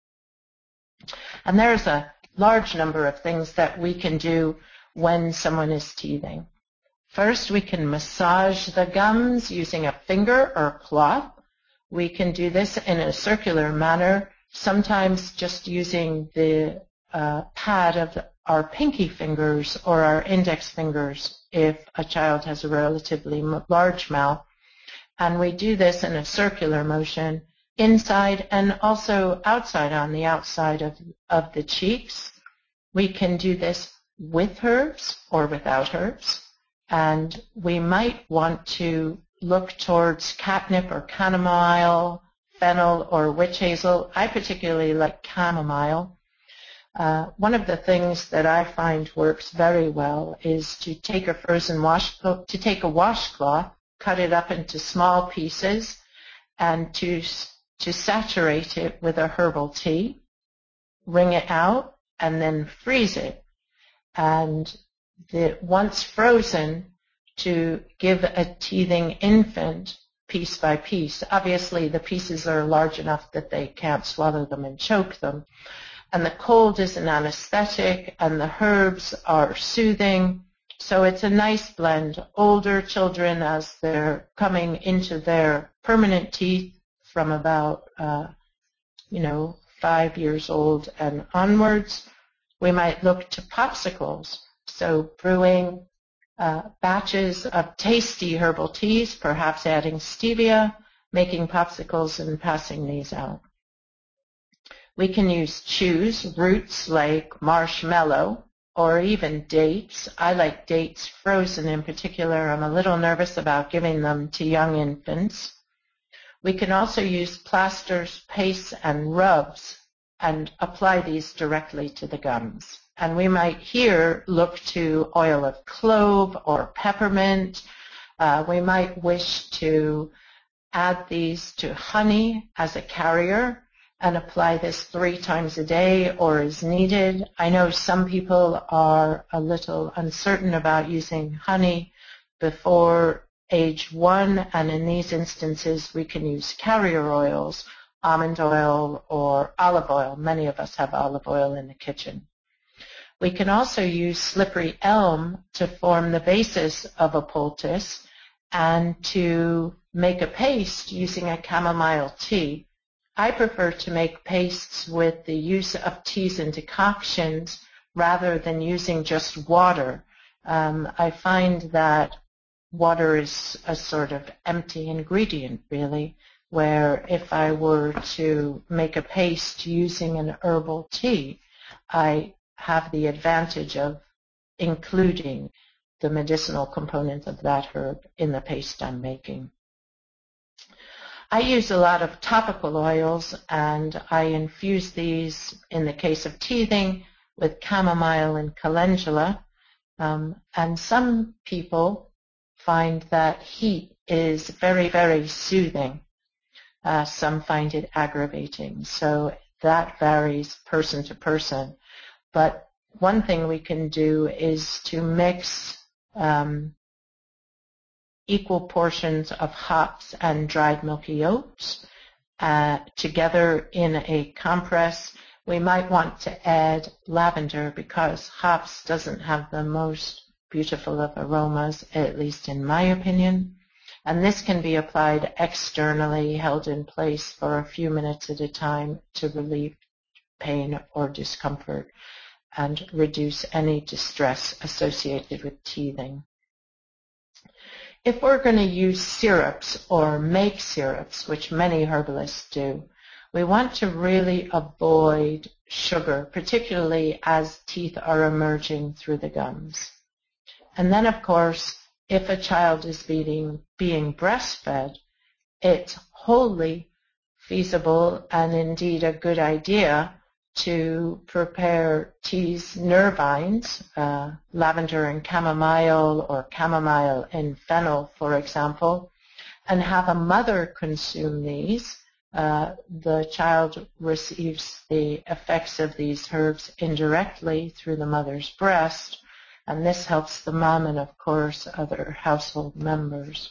And there's a large number of things that we can do when someone is teething. First, we can massage the gums using a finger or a cloth. We can do this in a circular manner, sometimes just using the pad of our pinky fingers or our index fingers if a child has a relatively large mouth. And we do this in a circular motion inside and also outside, on the outside of the cheeks. We can do this with herbs or without herbs. And we might want to look towards catnip or chamomile, fennel or witch hazel. I particularly like chamomile. One of the things that I find works very well is to take a washcloth, cut it up into small pieces, and to saturate it with a herbal tea, wring it out, and then freeze it. And once frozen, to give a teething infant piece by piece. Obviously, the pieces are large enough that they can't swallow them and choke them. And the cold is an anesthetic, and the herbs are soothing. So it's a nice blend. Older children, as they're coming into their permanent teeth from about, 5 years old and onwards, we might look to popsicles. So brewing batches of tasty herbal teas, perhaps adding stevia, making popsicles and passing these out. We can use chews, roots like marshmallow, or even dates. I like dates frozen in particular. I'm a little nervous about giving them to young infants. We can also use plasters, pastes, and rubs and apply these directly to the gums. And we might here look to oil of clove or peppermint. We might wish to add these to honey as a carrier and apply this 3 times a day or as needed. I know some people are a little uncertain about using honey before age 1, and in these instances we can use carrier oils, almond oil or olive oil. Many of us have olive oil in the kitchen. We can also use slippery elm to form the basis of a poultice and to make a paste using a chamomile tea. I prefer to make pastes with the use of teas and decoctions rather than using just water. I find that water is a sort of empty ingredient, really, where if I were to make a paste using an herbal tea, I have the advantage of including the medicinal component of that herb in the paste I'm making. I use a lot of topical oils, and I infuse these, in the case of teething, with chamomile and calendula. And some people find that heat is very, very soothing. Some find it aggravating. So that varies person to person. But one thing we can do is to mix equal portions of hops and dried milky oats together in a compress. We might want to add lavender because hops doesn't have the most beautiful of aromas, at least in my opinion. And this can be applied externally, held in place for a few minutes at a time to relieve pain or discomfort and reduce any distress associated with teething. If we're going to use syrups or make syrups, which many herbalists do, we want to really avoid sugar, particularly as teeth are emerging through the gums. And then, of course, if a child is being breastfed, it's wholly feasible and indeed a good idea to prepare teas nervines, lavender and chamomile or chamomile and fennel, for example, and have a mother consume these. The child receives the effects of these herbs indirectly through the mother's breast, and this helps the mom and, of course, other household members.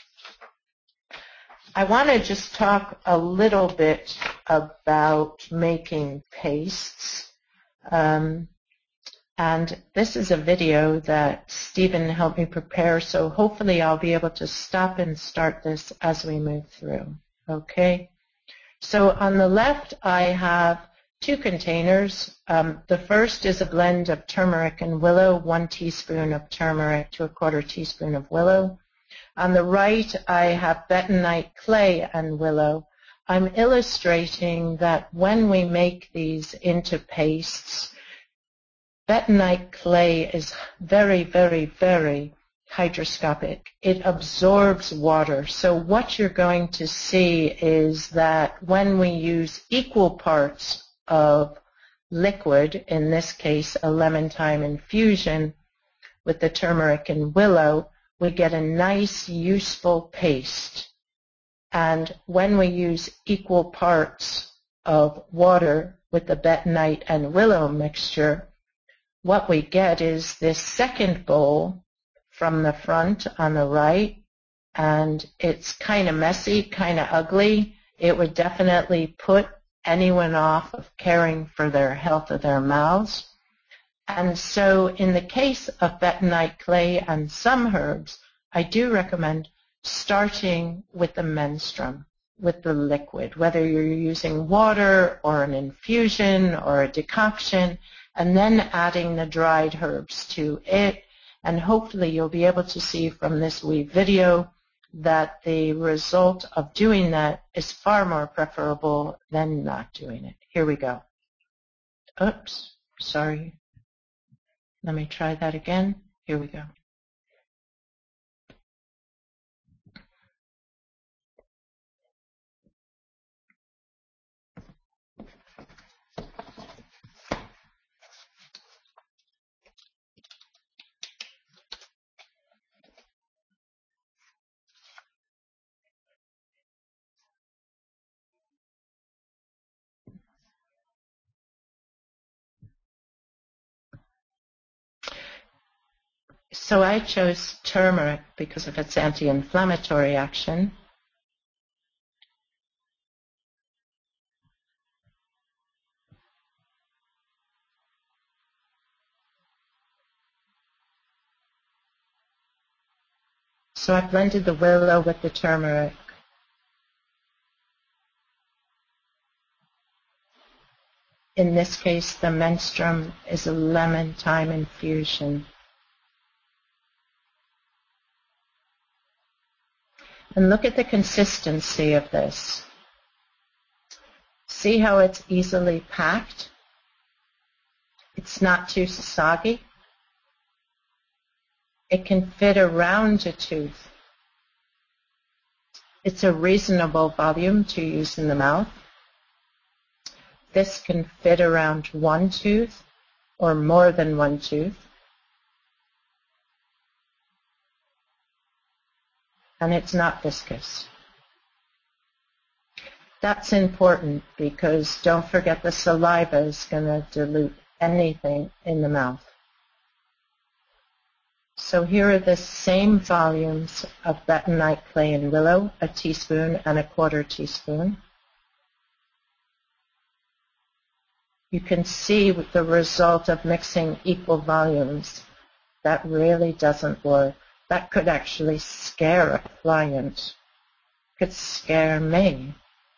I want to just talk a little bit about making pastes. And this is a video that Stephen helped me prepare, so hopefully I'll be able to stop and start this as we move through. Okay? So on the left, I have 2 containers. The first is a blend of turmeric and willow, 1 teaspoon of turmeric to a 1/4 teaspoon of willow. On the right, I have bentonite clay and willow. I'm illustrating that when we make these into pastes, bentonite clay is very, very, very hygroscopic. It absorbs water. So what you're going to see is that when we use equal parts of liquid, in this case a lemon thyme infusion with the turmeric and willow, we get a nice useful paste. And when we use equal parts of water with the bentonite and willow mixture, what we get is this second bowl from the front on the right, and it's kind of messy, kind of ugly. It would definitely put anyone off of caring for their health of their mouths. And so in the case of bentonite clay and some herbs, I do recommend starting with the menstruum, with the liquid, whether you're using water or an infusion or a decoction, and then adding the dried herbs to it. And hopefully you'll be able to see from this wee video that the result of doing that is far more preferable than not doing it. Here we go. Oops, sorry. Let me try that again. Here we go. So I chose turmeric because of its anti-inflammatory action. So I blended the willow with the turmeric. In this case, the menstruum is a lemon thyme infusion. And look at the consistency of this. See how it's easily packed? It's not too soggy. It can fit around a tooth. It's a reasonable volume to use in the mouth. This can fit around 1 tooth or more than 1 tooth. And it's not viscous. That's important because don't forget the saliva is going to dilute anything in the mouth. So here are the same volumes of bentonite clay and willow, a teaspoon and a 1/4 teaspoon. You can see the result of mixing equal volumes. That really doesn't work. That could actually scare a client. Could scare me.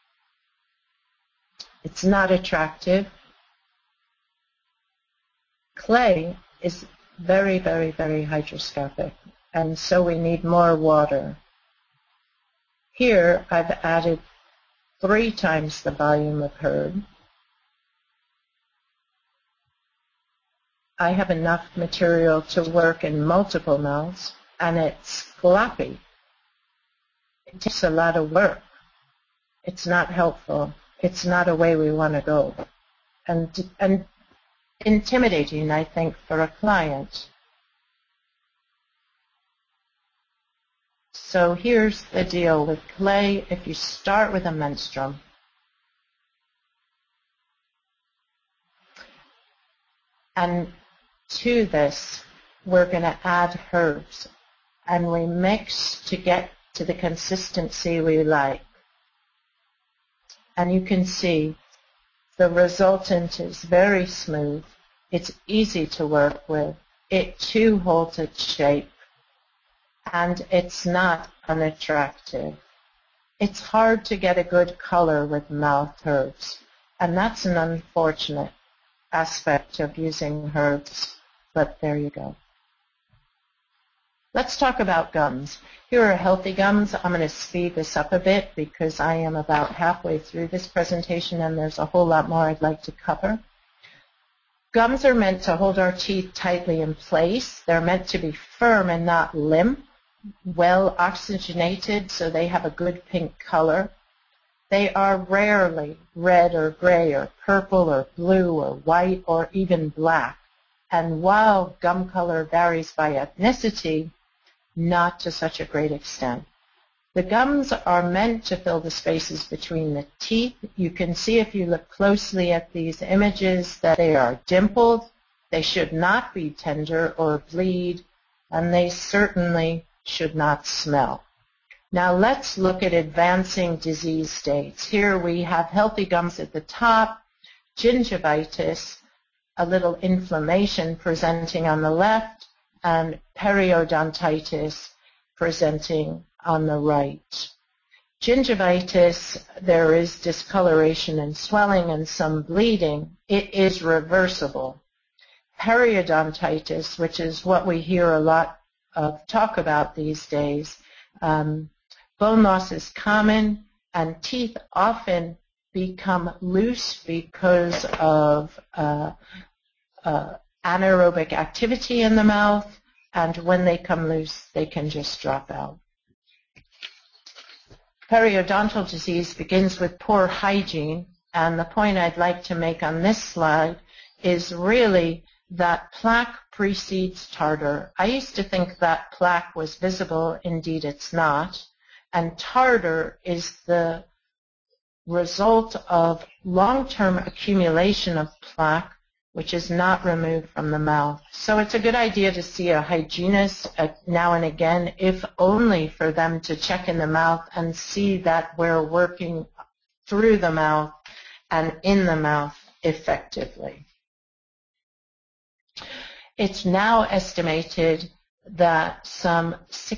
It's not attractive. Clay is very, very, very hygroscopic, and so we need more water. Here I've added 3 times the volume of herb. I have enough material to work in multiple mouths. and it's gloppy. It takes a lot of work. It's not helpful. It's not a way we want to go. And intimidating, I think, for a client. So here's the deal with clay. If you start with a menstruum, and to this, we're going to add herbs, and we mix to get to the consistency we like. And you can see the resultant is very smooth. It's easy to work with. It too holds its shape, and it's not unattractive. It's hard to get a good color with mouth herbs, and that's an unfortunate aspect of using herbs, but there you go. Let's talk about gums. Here are healthy gums. I'm going to speed this up a bit because I am about halfway through this presentation and there's a whole lot more I'd like to cover. Gums are meant to hold our teeth tightly in place. They're meant to be firm and not limp, well oxygenated so they have a good pink color. They are rarely red or gray or purple or blue or white or even black. And while gum color varies by ethnicity, not to such a great extent. The gums are meant to fill the spaces between the teeth. You can see if you look closely at these images that they are dimpled. They should not be tender or bleed, and they certainly should not smell. Now let's look at advancing disease states. Here we have healthy gums at the top, gingivitis, a little inflammation presenting on the left, and periodontitis presenting on the right. Gingivitis, there is discoloration and swelling and some bleeding. It is reversible. Periodontitis, which is what we hear a lot of talk about these days, bone loss is common, and teeth often become loose because of anaerobic activity in the mouth, and when they come loose, they can just drop out. Periodontal disease begins with poor hygiene, and the point I'd like to make on this slide is really that plaque precedes tartar. I used to think that plaque was visible. Indeed, it's not. And tartar is the result of long-term accumulation of plaque, which is not removed from the mouth. So it's a good idea to see a hygienist now and again, if only for them to check in the mouth and see that we're working through the mouth and in the mouth effectively. It's now estimated that some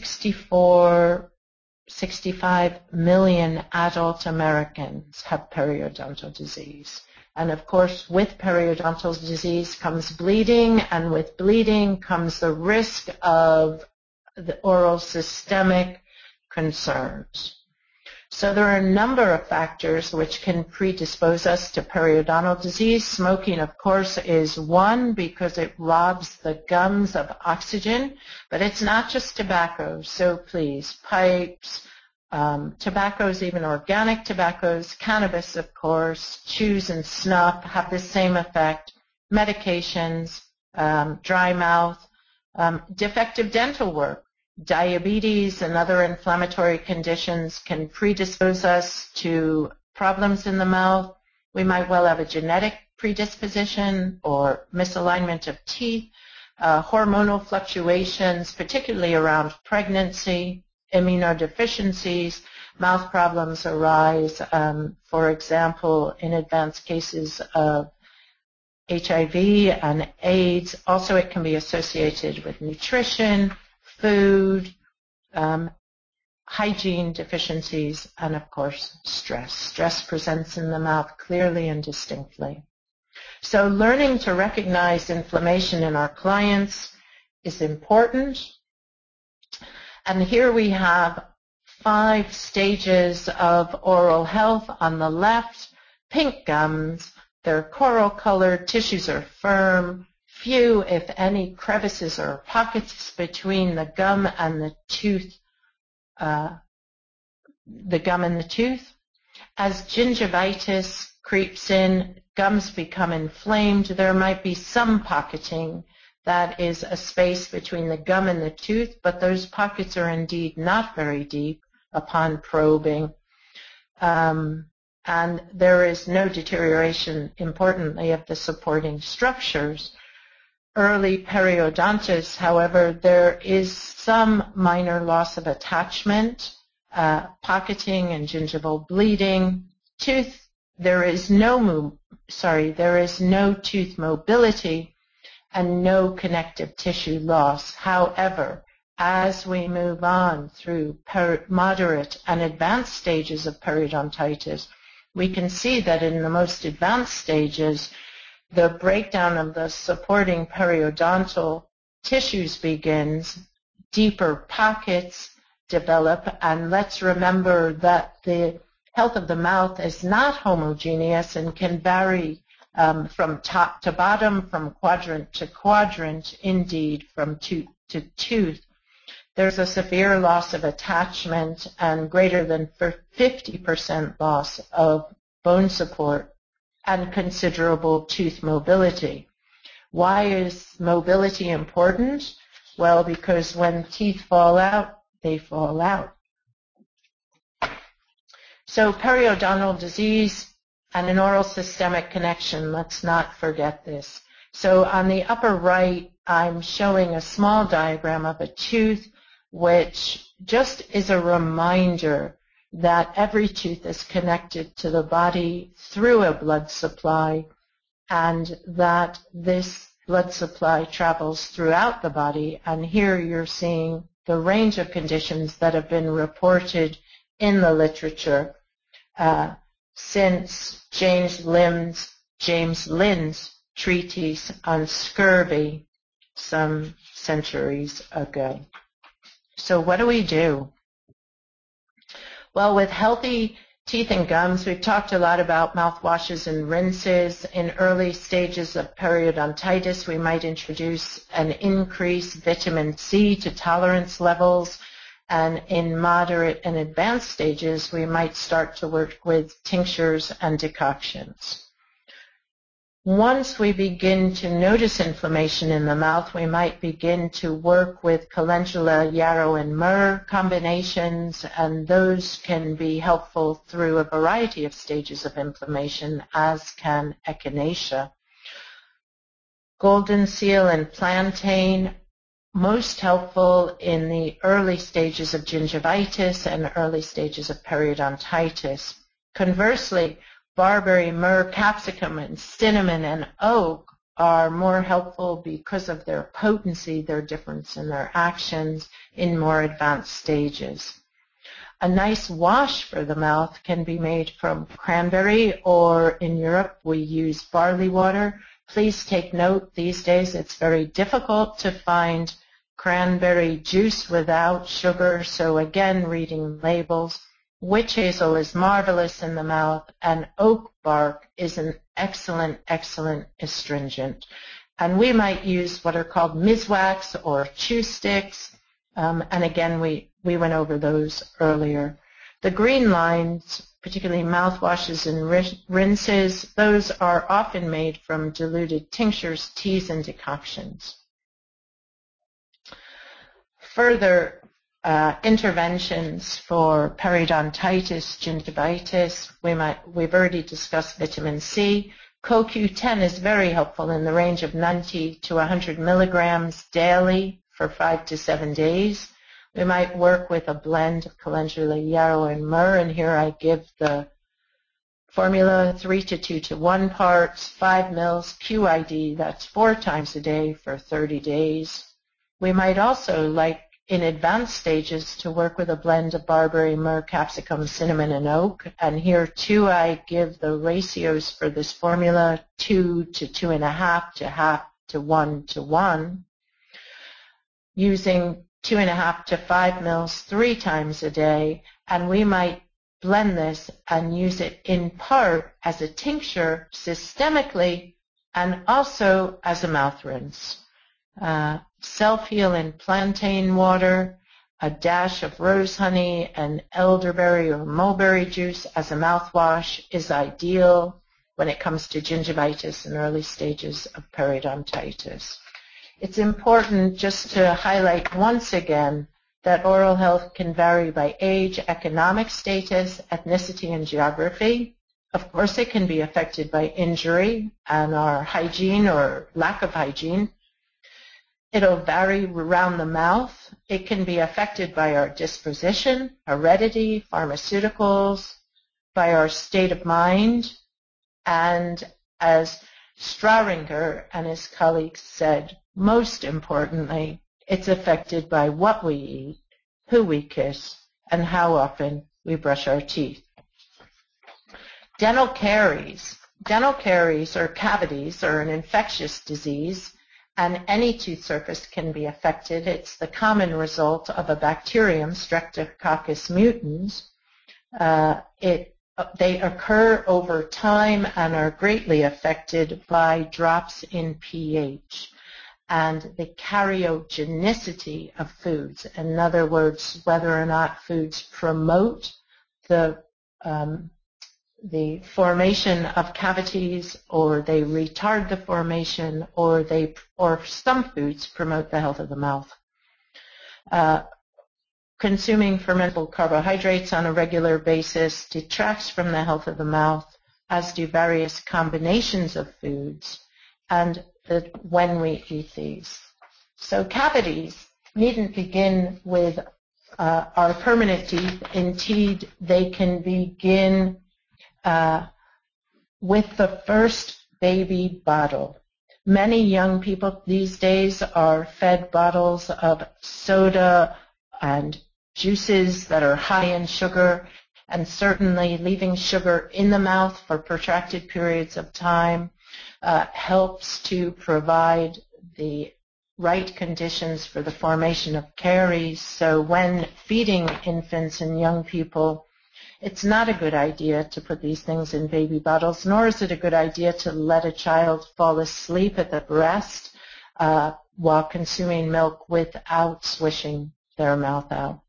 65 million adult Americans have periodontal disease. And of course, with periodontal disease comes bleeding, and with bleeding comes the risk of the oral systemic concerns. So there are a number of factors which can predispose us to periodontal disease. Smoking, of course, is one because it robs the gums of oxygen, but it's not just tobacco. So please, pipes, tobaccos, even organic tobaccos, cannabis, of course, chews and snuff have the same effect. Medications, dry mouth, defective dental work, diabetes and other inflammatory conditions can predispose us to problems in the mouth. We might well have a genetic predisposition or misalignment of teeth, hormonal fluctuations, particularly around pregnancy, immunodeficiencies, mouth problems arise, for example, in advanced cases of HIV and AIDS. Also, it can be associated with nutrition, food, hygiene deficiencies, and of course, stress. Stress presents in the mouth clearly and distinctly. So learning to recognize inflammation in our clients is important. And here we have 5 stages of oral health. On the left, pink gums. They're coral colored, tissues are firm, few, if any, crevices or pockets between the gum and the tooth. As gingivitis creeps in, gums become inflamed. There might be some pocketing. That is a space between the gum and the tooth, but those pockets are indeed not very deep upon probing. And there is no deterioration, importantly, of the supporting structures. Early periodontitis, however, there is some minor loss of attachment, pocketing and gingival bleeding. There is no tooth mobility and no connective tissue loss. However, as we move on through moderate and advanced stages of periodontitis, we can see that in the most advanced stages, the breakdown of the supporting periodontal tissues begins, deeper pockets develop, and let's remember that the health of the mouth is not homogeneous and can vary from top to bottom, from quadrant to quadrant, indeed from tooth to tooth. There's a severe loss of attachment and greater than 50% loss of bone support and considerable tooth mobility. Why is mobility important? Well, because when teeth fall out, they fall out. So periodontal disease and an oral systemic connection, let's not forget this. So on the upper right, I'm showing a small diagram of a tooth, which just is a reminder that every tooth is connected to the body through a blood supply, and that this blood supply travels throughout the body. And here you're seeing the range of conditions that have been reported in the literature since James Linn's treatise on scurvy some centuries ago. So what do we do? Well, with healthy teeth and gums, we've talked a lot about mouthwashes and rinses. In early stages of periodontitis, we might introduce an increased vitamin C to tolerance levels. And in moderate and advanced stages, we might start to work with tinctures and decoctions. Once we begin to notice inflammation in the mouth, we might begin to work with calendula, yarrow, and myrrh combinations, and those can be helpful through a variety of stages of inflammation, as can echinacea. Golden seal and plantain, most helpful in the early stages of gingivitis and early stages of periodontitis. Conversely, barberry, myrrh, capsicum, and cinnamon and oak are more helpful because of their potency, their difference in their actions in more advanced stages. A nice wash for the mouth can be made from cranberry, or in Europe we use barley water. Please take note, these days it's very difficult to find cranberry juice without sugar, so again, reading labels. Witch hazel is marvelous in the mouth, and oak bark is an excellent, excellent astringent. And we might use what are called miswax or chew sticks, and again, we went over those earlier. The green lines, particularly mouthwashes and rinses, those are often made from diluted tinctures, teas, and decoctions. Further interventions for periodontitis, gingivitis, we've already discussed vitamin C. CoQ10 is very helpful in the range of 90 to 100 milligrams daily for 5 to 7 days. We might work with a blend of calendula, yarrow, and myrrh, and here I give the formula 3 to 2 to 1 parts, 5 mils QID, that's 4 times a day for 30 days. We might also, like in advanced stages, to work with a blend of barberry, myrrh, capsicum, cinnamon, and oak. And here, too, I give the ratios for this formula, 2 to 2.5 to half to 1 to 1, using 2.5 to 5 mils 3 times a day. And we might blend this and use it in part as a tincture systemically and also as a mouth rinse. Self-heal in plantain water, a dash of rose honey, and elderberry or mulberry juice as a mouthwash is ideal when it comes to gingivitis and early stages of periodontitis. It's important just to highlight once again that oral health can vary by age, economic status, ethnicity, and geography. Of course, it can be affected by injury and our hygiene or lack of hygiene. It'll vary around the mouth. It can be affected by our disposition, heredity, pharmaceuticals, by our state of mind, and as Straringer and his colleagues said, most importantly, it's affected by what we eat, who we kiss, and how often we brush our teeth. Dental caries. Dental caries or cavities are an infectious disease, and any tooth surface can be affected. It's the common result of a bacterium, Streptococcus mutans. They occur over time and are greatly affected by drops in pH and the karyogenicity of foods. In other words, whether or not foods promote the formation of cavities, or they retard the formation, or some foods promote the health of the mouth. Consuming fermentable carbohydrates on a regular basis detracts from the health of the mouth, as do various combinations of foods and when we eat these. So cavities needn't begin with our permanent teeth. Indeed, they can begin with the first baby bottle. Many young people these days are fed bottles of soda and juices that are high in sugar, and certainly leaving sugar in the mouth for protracted periods of time helps to provide the right conditions for the formation of caries. So when feeding infants and young people, it's not a good idea to put these things in baby bottles, nor is it a good idea to let a child fall asleep at the breast while consuming milk without swishing their mouth out.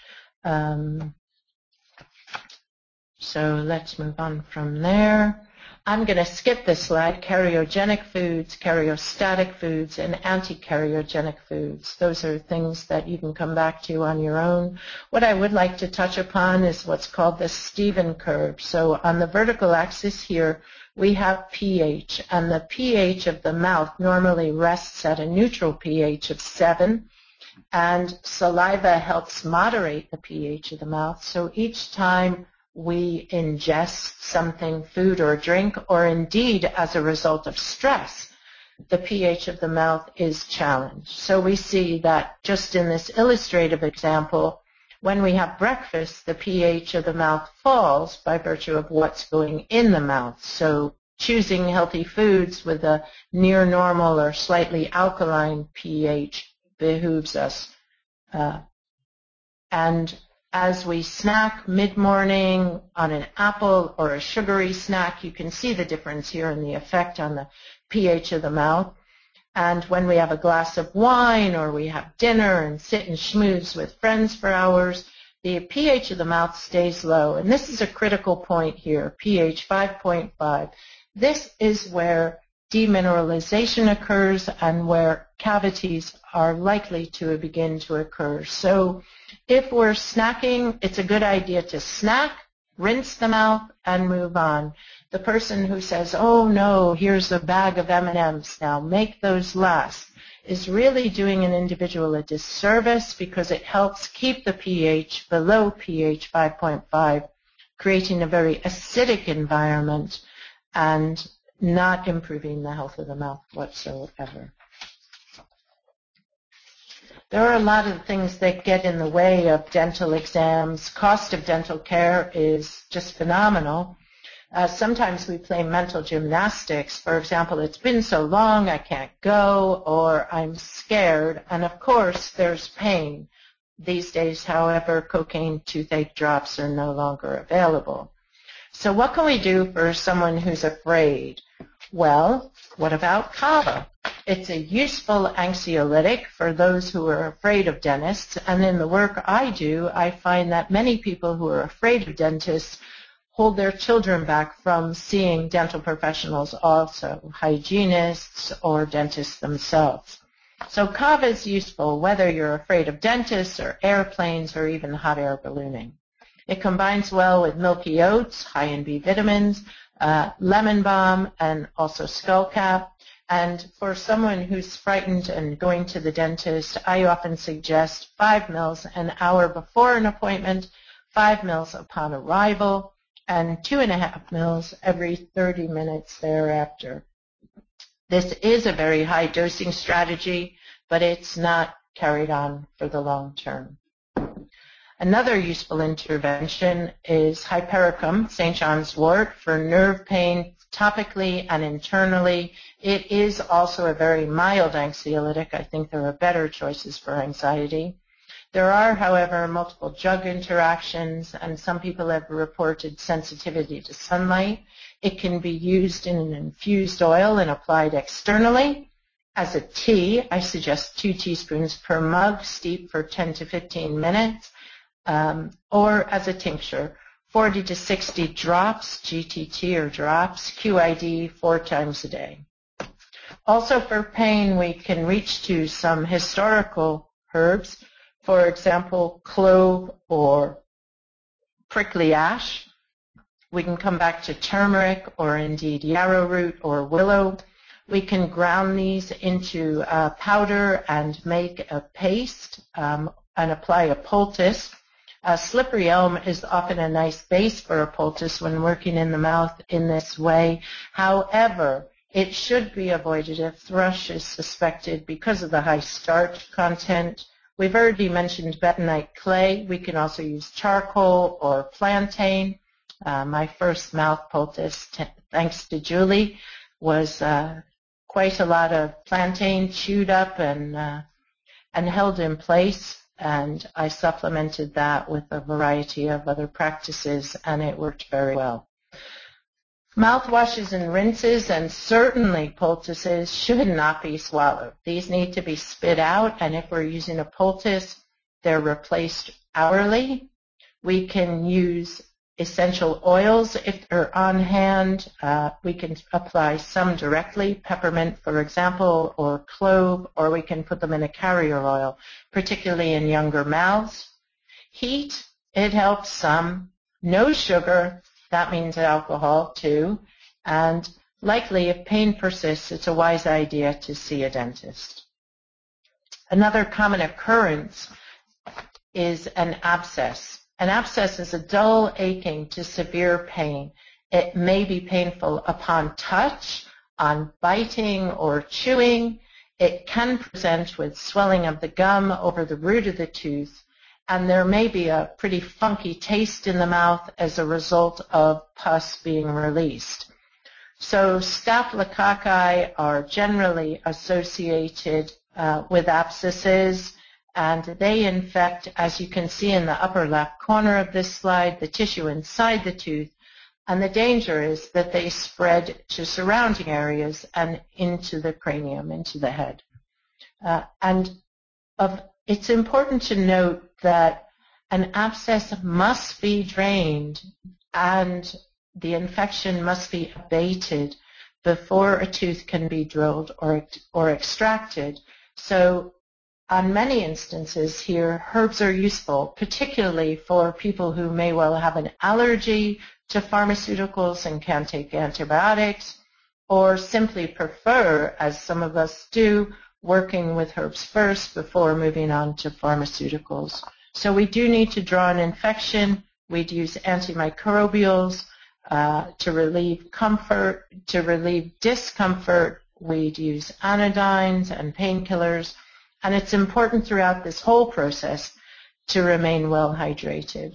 So let's move on from there. I'm going to skip this slide, karyogenic foods, karyostatic foods, and anti-karyogenic foods. Those are things that you can come back to on your own. What I would like to touch upon is what's called the Stephen curve. So on the vertical axis here, we have pH, and the pH of the mouth normally rests at a neutral pH of 7, and saliva helps moderate the pH of the mouth. So each time we ingest something, food or drink, or indeed as a result of stress, the pH of the mouth is challenged. So we see that just in this illustrative example, when we have breakfast, the pH of the mouth falls by virtue of what's going in the mouth. So choosing healthy foods with a near normal or slightly alkaline pH behooves us. And as we snack mid-morning on an apple or a sugary snack, you can see the difference here in the effect on the pH of the mouth. And when we have a glass of wine or we have dinner and sit and schmooze with friends for hours, the pH of the mouth stays low. And this is a critical point here, pH 5.5. This is where demineralization occurs and where cavities are likely to begin to occur. So if we're snacking, it's a good idea to snack, rinse the mouth, and move on. The person who says, oh no, here's a bag of M&Ms now, make those last, is really doing an individual a disservice, because it helps keep the pH below pH 5.5, creating a very acidic environment and not improving the health of the mouth whatsoever. There are a lot of things that get in the way of dental exams. Cost of dental care is just phenomenal. Sometimes we play mental gymnastics. For example, it's been so long I can't go, or I'm scared. And of course, there's pain. These days, however, cocaine toothache drops are no longer available. So what can we do for someone who's afraid? Well, what about kava? It's a useful anxiolytic for those who are afraid of dentists, and in the work I do, I find that many people who are afraid of dentists hold their children back from seeing dental professionals also, hygienists or dentists themselves. So kava is useful whether you're afraid of dentists or airplanes or even hot air ballooning. It combines well with milky oats, high in B vitamins, lemon balm, and also skullcap. And for someone who's frightened and going to the dentist, I often suggest 5 mils an hour before an appointment, 5 mils upon arrival, and 2.5 mils every 30 minutes thereafter. This is a very high dosing strategy, but it's not carried on for the long term. Another useful intervention is hypericum, St. John's wort, for nerve pain topically and internally. It is also a very mild anxiolytic. I think there are better choices for anxiety. There are, however, multiple drug interactions, and some people have reported sensitivity to sunlight. It can be used in an infused oil and applied externally. As a tea, I suggest 2 teaspoons per mug, steep for 10 to 15 minutes. Or as a tincture, 40 to 60 drops, GTT or drops, QID 4 times a day. Also for pain, we can reach to some historical herbs, for example, clove or prickly ash. We can come back to turmeric or indeed yarrow root or willow. We can ground these into powder and make a paste and apply a poultice. Slippery elm is often a nice base for a poultice when working in the mouth in this way. However, it should be avoided if thrush is suspected because of the high starch content. We've already mentioned bentonite clay. We can also use charcoal or plantain. My first mouth poultice, thanks to Julie, was quite a lot of plantain chewed up and held in place. And I supplemented that with a variety of other practices, and it worked very well. Mouthwashes and rinses, and certainly poultices, should not be swallowed. These need to be spit out, and if we're using a poultice, they're replaced hourly. We can use essential oils if they're on hand. We can apply some directly, peppermint, for example, or clove, or we can put them in a carrier oil, particularly in younger mouths. Heat, it helps some. No sugar, that means alcohol too. And likely, if pain persists, it's a wise idea to see a dentist. Another common occurrence is an abscess. An abscess is a dull aching to severe pain. It may be painful upon touch, on biting or chewing. It can present with swelling of the gum over the root of the tooth, and there may be a pretty funky taste in the mouth as a result of pus being released. So staphylococci are generally associated with abscesses, and they infect, as you can see in the upper left corner of this slide, the tissue inside the tooth, and the danger is that they spread to surrounding areas and into the cranium, into the head. It's important to note that an abscess must be drained and the infection must be abated before a tooth can be drilled or extracted. So on many instances here, herbs are useful, particularly for people who may well have an allergy to pharmaceuticals and can't take antibiotics, or simply prefer, as some of us do, working with herbs first before moving on to pharmaceuticals. So we do need to draw an infection. We'd use antimicrobials to relieve discomfort. We'd use anodynes and painkillers. And it's important throughout this whole process to remain well hydrated.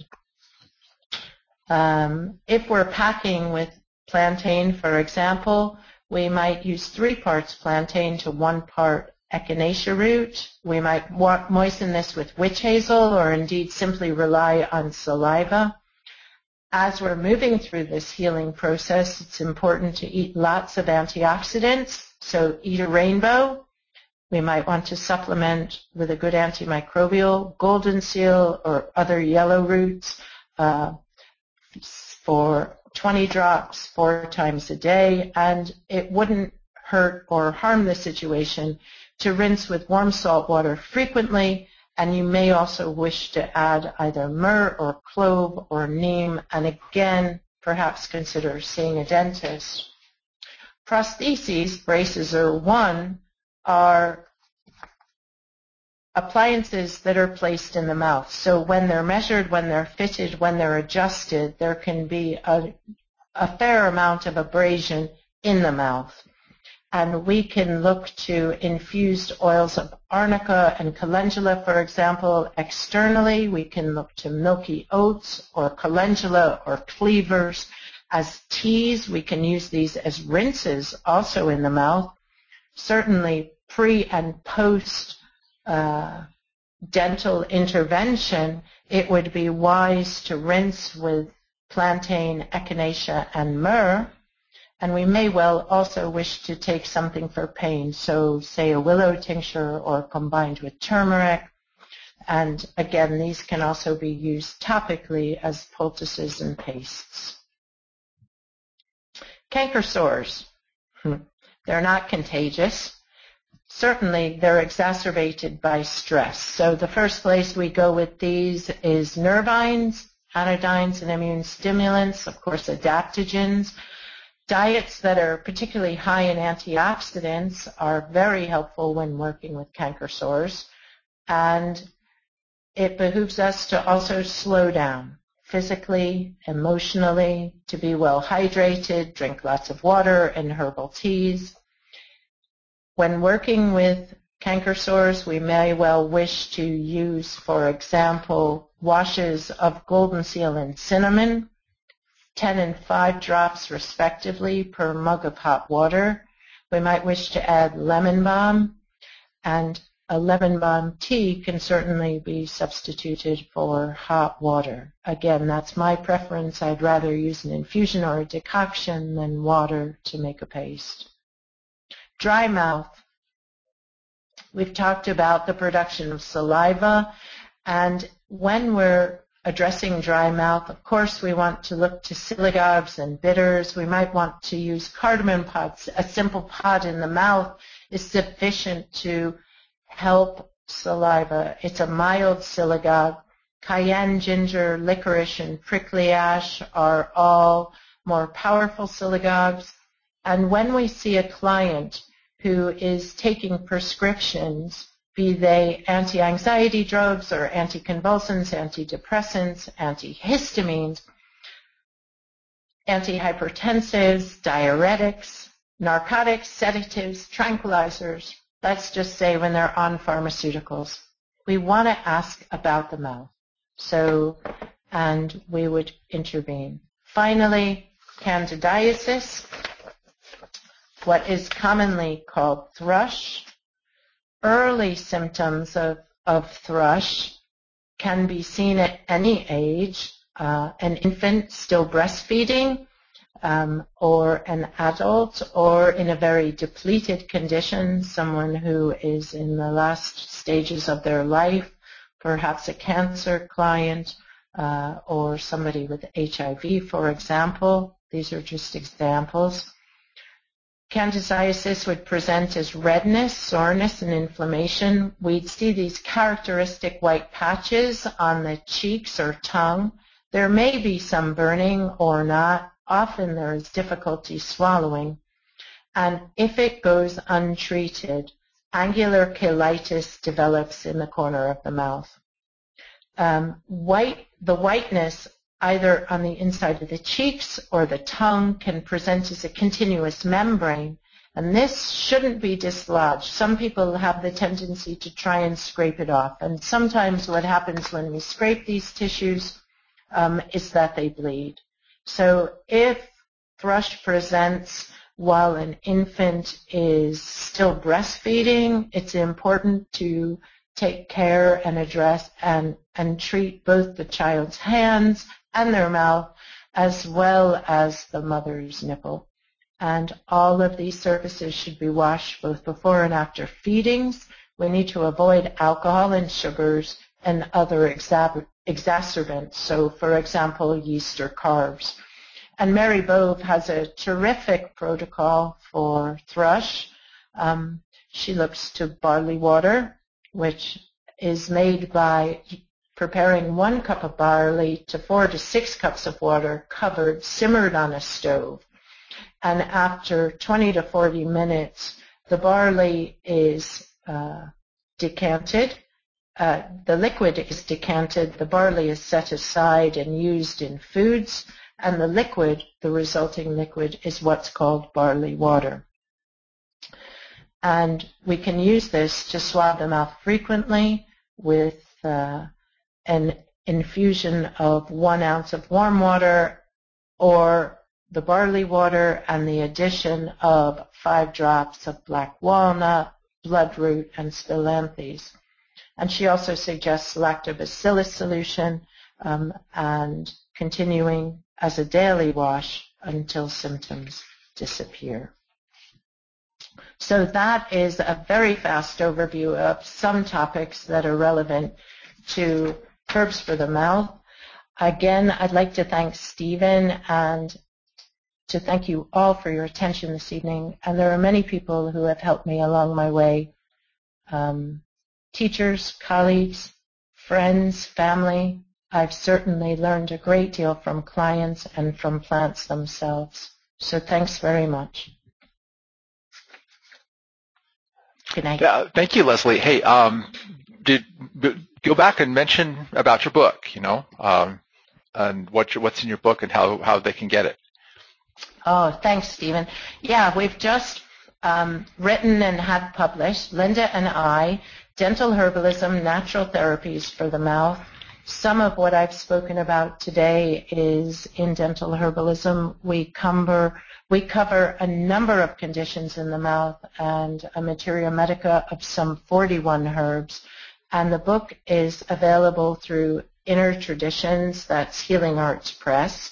If we're packing with plantain, for example, we might use 3 parts plantain to 1 part echinacea root. We might moisten this with witch hazel or indeed simply rely on saliva. as we're moving through this healing process, it's important to eat lots of antioxidants. So eat a rainbow. We might want to supplement with a good antimicrobial, golden seal or other yellow roots for 20 drops 4 times a day. And it wouldn't hurt or harm the situation to rinse with warm salt water frequently. And you may also wish to add either myrrh or clove or neem, and again, perhaps consider seeing a dentist. Prostheses, braces or one, are appliances that are placed in the mouth. So when they're measured, when they're fitted, when they're adjusted, there can be a fair amount of abrasion in the mouth. And we can look to infused oils of arnica and calendula, for example. Externally, we can look to milky oats or calendula or cleavers as teas. We can use these as rinses also in the mouth. Certainly pre and post dental intervention, it would be wise to rinse with plantain, echinacea, and myrrh. And we may well also wish to take something for pain, so say a willow tincture or combined with turmeric. And again, these can also be used topically as poultices and pastes. Canker sores. They're not contagious. Certainly, they're exacerbated by stress. So the first place we go with these is nervines, anodynes, and immune stimulants, of course, adaptogens. Diets that are particularly high in antioxidants are very helpful when working with canker sores. And it behooves us to also slow down physically, emotionally, to be well hydrated, drink lots of water and herbal teas. When working with canker sores, we may well wish to use, for example, washes of golden seal and cinnamon, 10 and 5 drops respectively per mug of hot water. We might wish to add lemon balm, and a lemon balm tea can certainly be substituted for hot water. Again, that's my preference. I'd rather use an infusion or a decoction than water to make a paste. Dry mouth. We've talked about the production of saliva, and when we're addressing dry mouth, of course, we want to look to siligogs and bitters. We might want to use cardamom pods. A simple pod in the mouth is sufficient to help saliva. It's a mild siligog. Cayenne, ginger, licorice, and prickly ash are all more powerful siligogs. And when we see a client who is taking prescriptions, be they anti-anxiety drugs or anticonvulsants, antidepressants, antihistamines, antihypertensives, diuretics, narcotics, sedatives, tranquilizers, let's just say when they're on pharmaceuticals, we want to ask about the mouth. So, and we would intervene. Finally, candidiasis, what is commonly called thrush. Early symptoms of thrush can be seen at any age. An infant still breastfeeding, or an adult, or in a very depleted condition, someone who is in the last stages of their life, perhaps a cancer client, or somebody with HIV, for example. These are just examples. Candidiasis would present as redness, soreness, and inflammation. We'd see these characteristic white patches on the cheeks or tongue. There may be some burning or not. Often there is difficulty swallowing. And if it goes untreated, angular cheilitis develops in the corner of the mouth. The whiteness either on the inside of the cheeks or the tongue can present as a continuous membrane, and this shouldn't be dislodged. Some people have the tendency to try and scrape it off, and sometimes what happens when we scrape these tissues is that they bleed. So if thrush presents while an infant is still breastfeeding, it's important to take care and address and treat both the child's hands and their mouth as well as the mother's nipple. And all of these surfaces should be washed both before and after feedings. We need to avoid alcohol and sugars and other exacerbants, so for example, yeast or carbs. And Mary Bove has a terrific protocol for thrush. She looks to barley water, which is made by preparing 1 cup of barley to 4 to 6 cups of water, covered, simmered on a stove. And after 20 to 40 minutes, the barley is decanted. The liquid is decanted, the barley is set aside and used in foods, and the liquid, the resulting liquid, is what's called barley water. And we can use this to swab the mouth frequently with an infusion of 1 ounce of warm water or the barley water and the addition of 5 drops of black walnut, bloodroot, and spilanthes. And she also suggests lactobacillus solution and continuing as a daily wash until symptoms disappear. So that is a very fast overview of some topics that are relevant to herbs for the mouth. Again, I'd like to thank Stephen and to thank you all for your attention this evening. And there are many people who have helped me along my way. Teachers, colleagues, friends, family. I've certainly learned a great deal from clients and from plants themselves. So thanks very much. Good night. Yeah, thank you, Leslie. Hey, go back and mention about your book, and what's in your book and how they can get it. Oh, thanks, Stephen. Yeah, we've just written and had published, Linda and I, Dental Herbalism, Natural Therapies for the Mouth. Some of what I've spoken about today is in Dental Herbalism. We cover a number of conditions in the mouth and a materia medica of some 41 herbs. And the book is available through Inner Traditions, that's Healing Arts Press,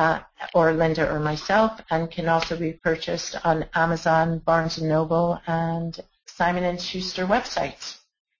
or Linda or myself, and can also be purchased on Amazon, Barnes & Noble, and Simon & Schuster websites.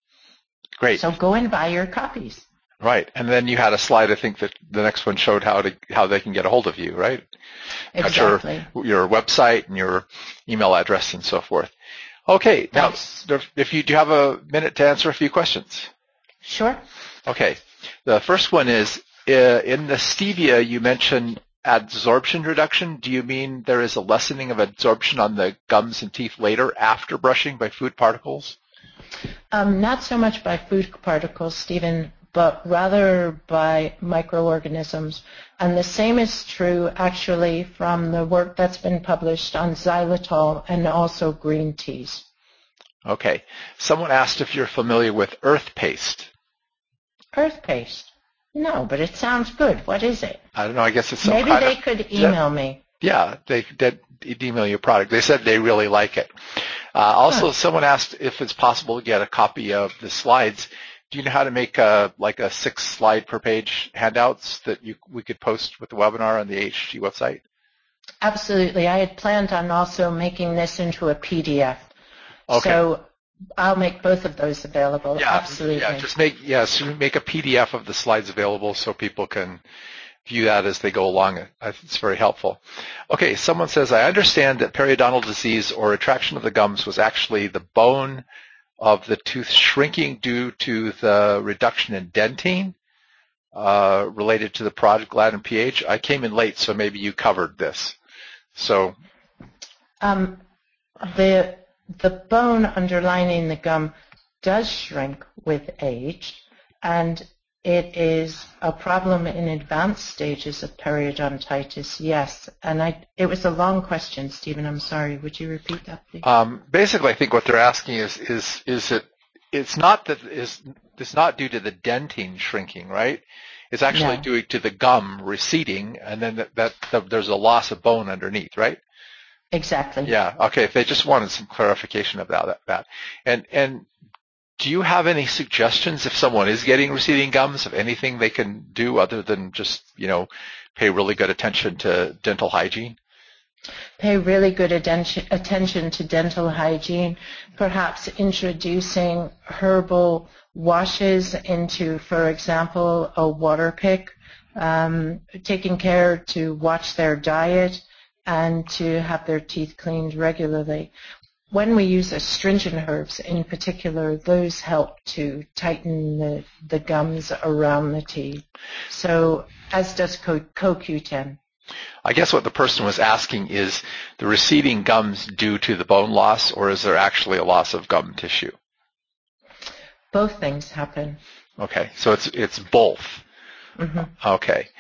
Great. So go and buy your copies. Right. And then you had a slide, I think, that the next one showed how they can get a hold of you, right? Exactly. Your website and your email address and so forth. Okay. Now, if you do have a minute to answer a few questions. Sure. Okay. The first one is, in the stevia, you mentioned adsorption reduction. Do you mean there is a lessening of adsorption on the gums and teeth later after brushing by food particles? Not so much by food particles, Stephen, but rather by microorganisms. And the same is true, actually, from the work that's been published on xylitol and also green teas. Okay. Someone asked if you're familiar with earth paste. Earth paste? No, but it sounds good. What is it? I don't know. I guess it's some Maybe kind they could email me. Yeah, they email you a product. They said they really like it. Also, someone asked if it's possible to get a copy of the slides. Do you know how to make a 6-slide per page handouts that we could post with the webinar on the AHG website? Absolutely. I had planned on also making this into a PDF. Okay. So I'll make both of those available. Yeah, absolutely. Yeah, just make a PDF of the slides available so people can view that as they go along. It's very helpful. Okay, someone says, I understand that periodontal disease or retraction of the gums was actually the bone of the tooth shrinking due to the reduction in dentine related to the prostaglandin pH. I came in late, so maybe you covered this. So, the bone underlining the gum does shrink with age, and it is a problem in advanced stages of periodontitis, yes. And it was a long question, Stephen. I'm sorry. Would you repeat that, please? Basically, I think what they're asking is it's not due to the dentine shrinking, right? It's actually due to the gum receding, and then that there's a loss of bone underneath, right? Exactly. Yeah. Okay. If they just wanted some clarification about that, and Do you have any suggestions if someone is getting receding gums of anything they can do other than just, pay really good attention to dental hygiene? Pay really good attention to dental hygiene, perhaps introducing herbal washes into, for example, a water pick, taking care to watch their diet and to have their teeth cleaned regularly. When we use astringent herbs in particular, those help to tighten the gums around the teeth. So, as does CoQ10. I guess what the person was asking is the receding gums due to the bone loss, or is there actually a loss of gum tissue? Both things happen. Okay, so it's both. Mm-hmm. Okay.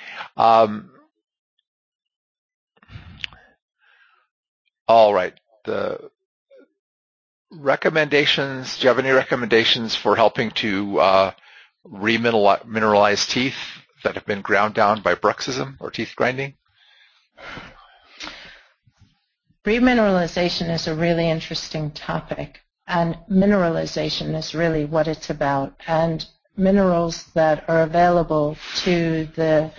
All right. The recommendations, do you have any recommendations for helping to remineralize teeth that have been ground down by bruxism or teeth grinding? Remineralization is a really interesting topic, and mineralization is really what it's about. And minerals that are available to the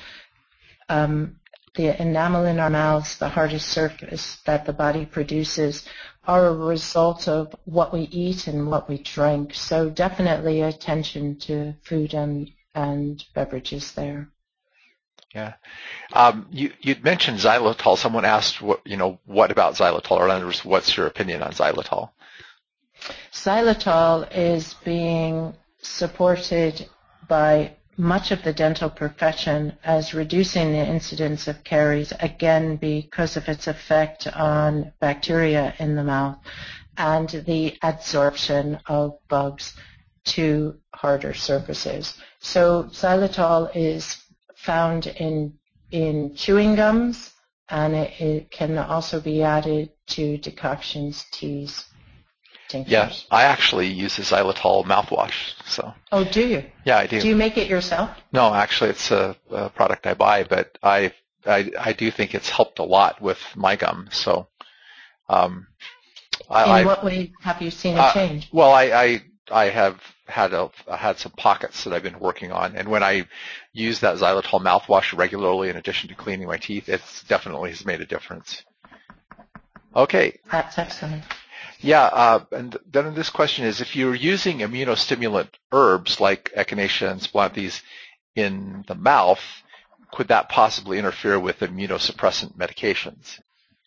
enamel in our mouths, the hardest surface that the body produces, are a result of what we eat and what we drink. So definitely attention to food and beverages there. Yeah. You'd mentioned xylitol. Someone asked, what about xylitol? Or in other words, what's your opinion on xylitol? Xylitol is being supported by much of the dental profession as reducing the incidence of caries, again, because of its effect on bacteria in the mouth and the adsorption of bugs to harder surfaces. So xylitol is found in chewing gums, and it can also be added to decoctions, teas, tinctures. Yeah, I actually use the xylitol mouthwash. So. Oh, do you? Yeah, I do. Do you make it yourself? No, actually, it's a product I buy, but I do think it's helped a lot with my gum. So. In what way have you seen a change? Well, I have had some pockets that I've been working on, and when I use that xylitol mouthwash regularly in addition to cleaning my teeth, it definitely has made a difference. Okay. That's excellent. Yeah, and then this question is, if you're using immunostimulant herbs like echinacea and spilanthes in the mouth, could that possibly interfere with immunosuppressant medications?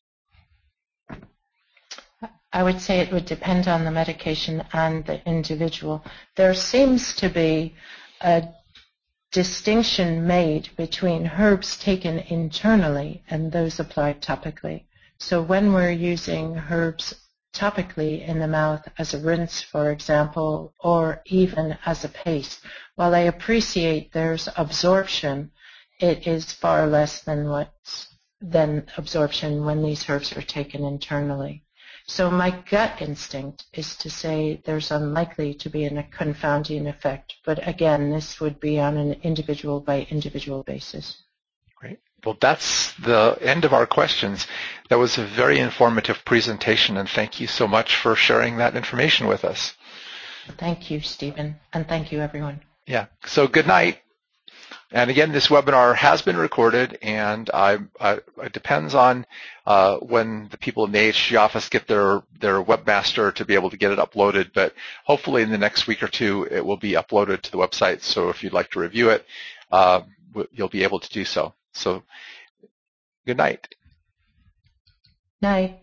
I would say it would depend on the medication and the individual. There seems to be a distinction made between herbs taken internally and those applied topically. So when we're using herbs topically in the mouth as a rinse, for example, or even as a paste, while I appreciate there's absorption, it is far less than absorption when these herbs are taken internally. So my gut instinct is to say there's unlikely to be a confounding effect, but again, this would be on an individual by individual basis. Great. Well, that's the end of our questions. That was a very informative presentation, and thank you so much for sharing that information with us. Thank you, Stephen, and thank you, everyone. Yeah. So good night. And again, this webinar has been recorded, and it depends on when the people in the AHG office get their webmaster to be able to get it uploaded. But hopefully in the next week or two, it will be uploaded to the website. So if you'd like to review it, you'll be able to do so. So good night. Night.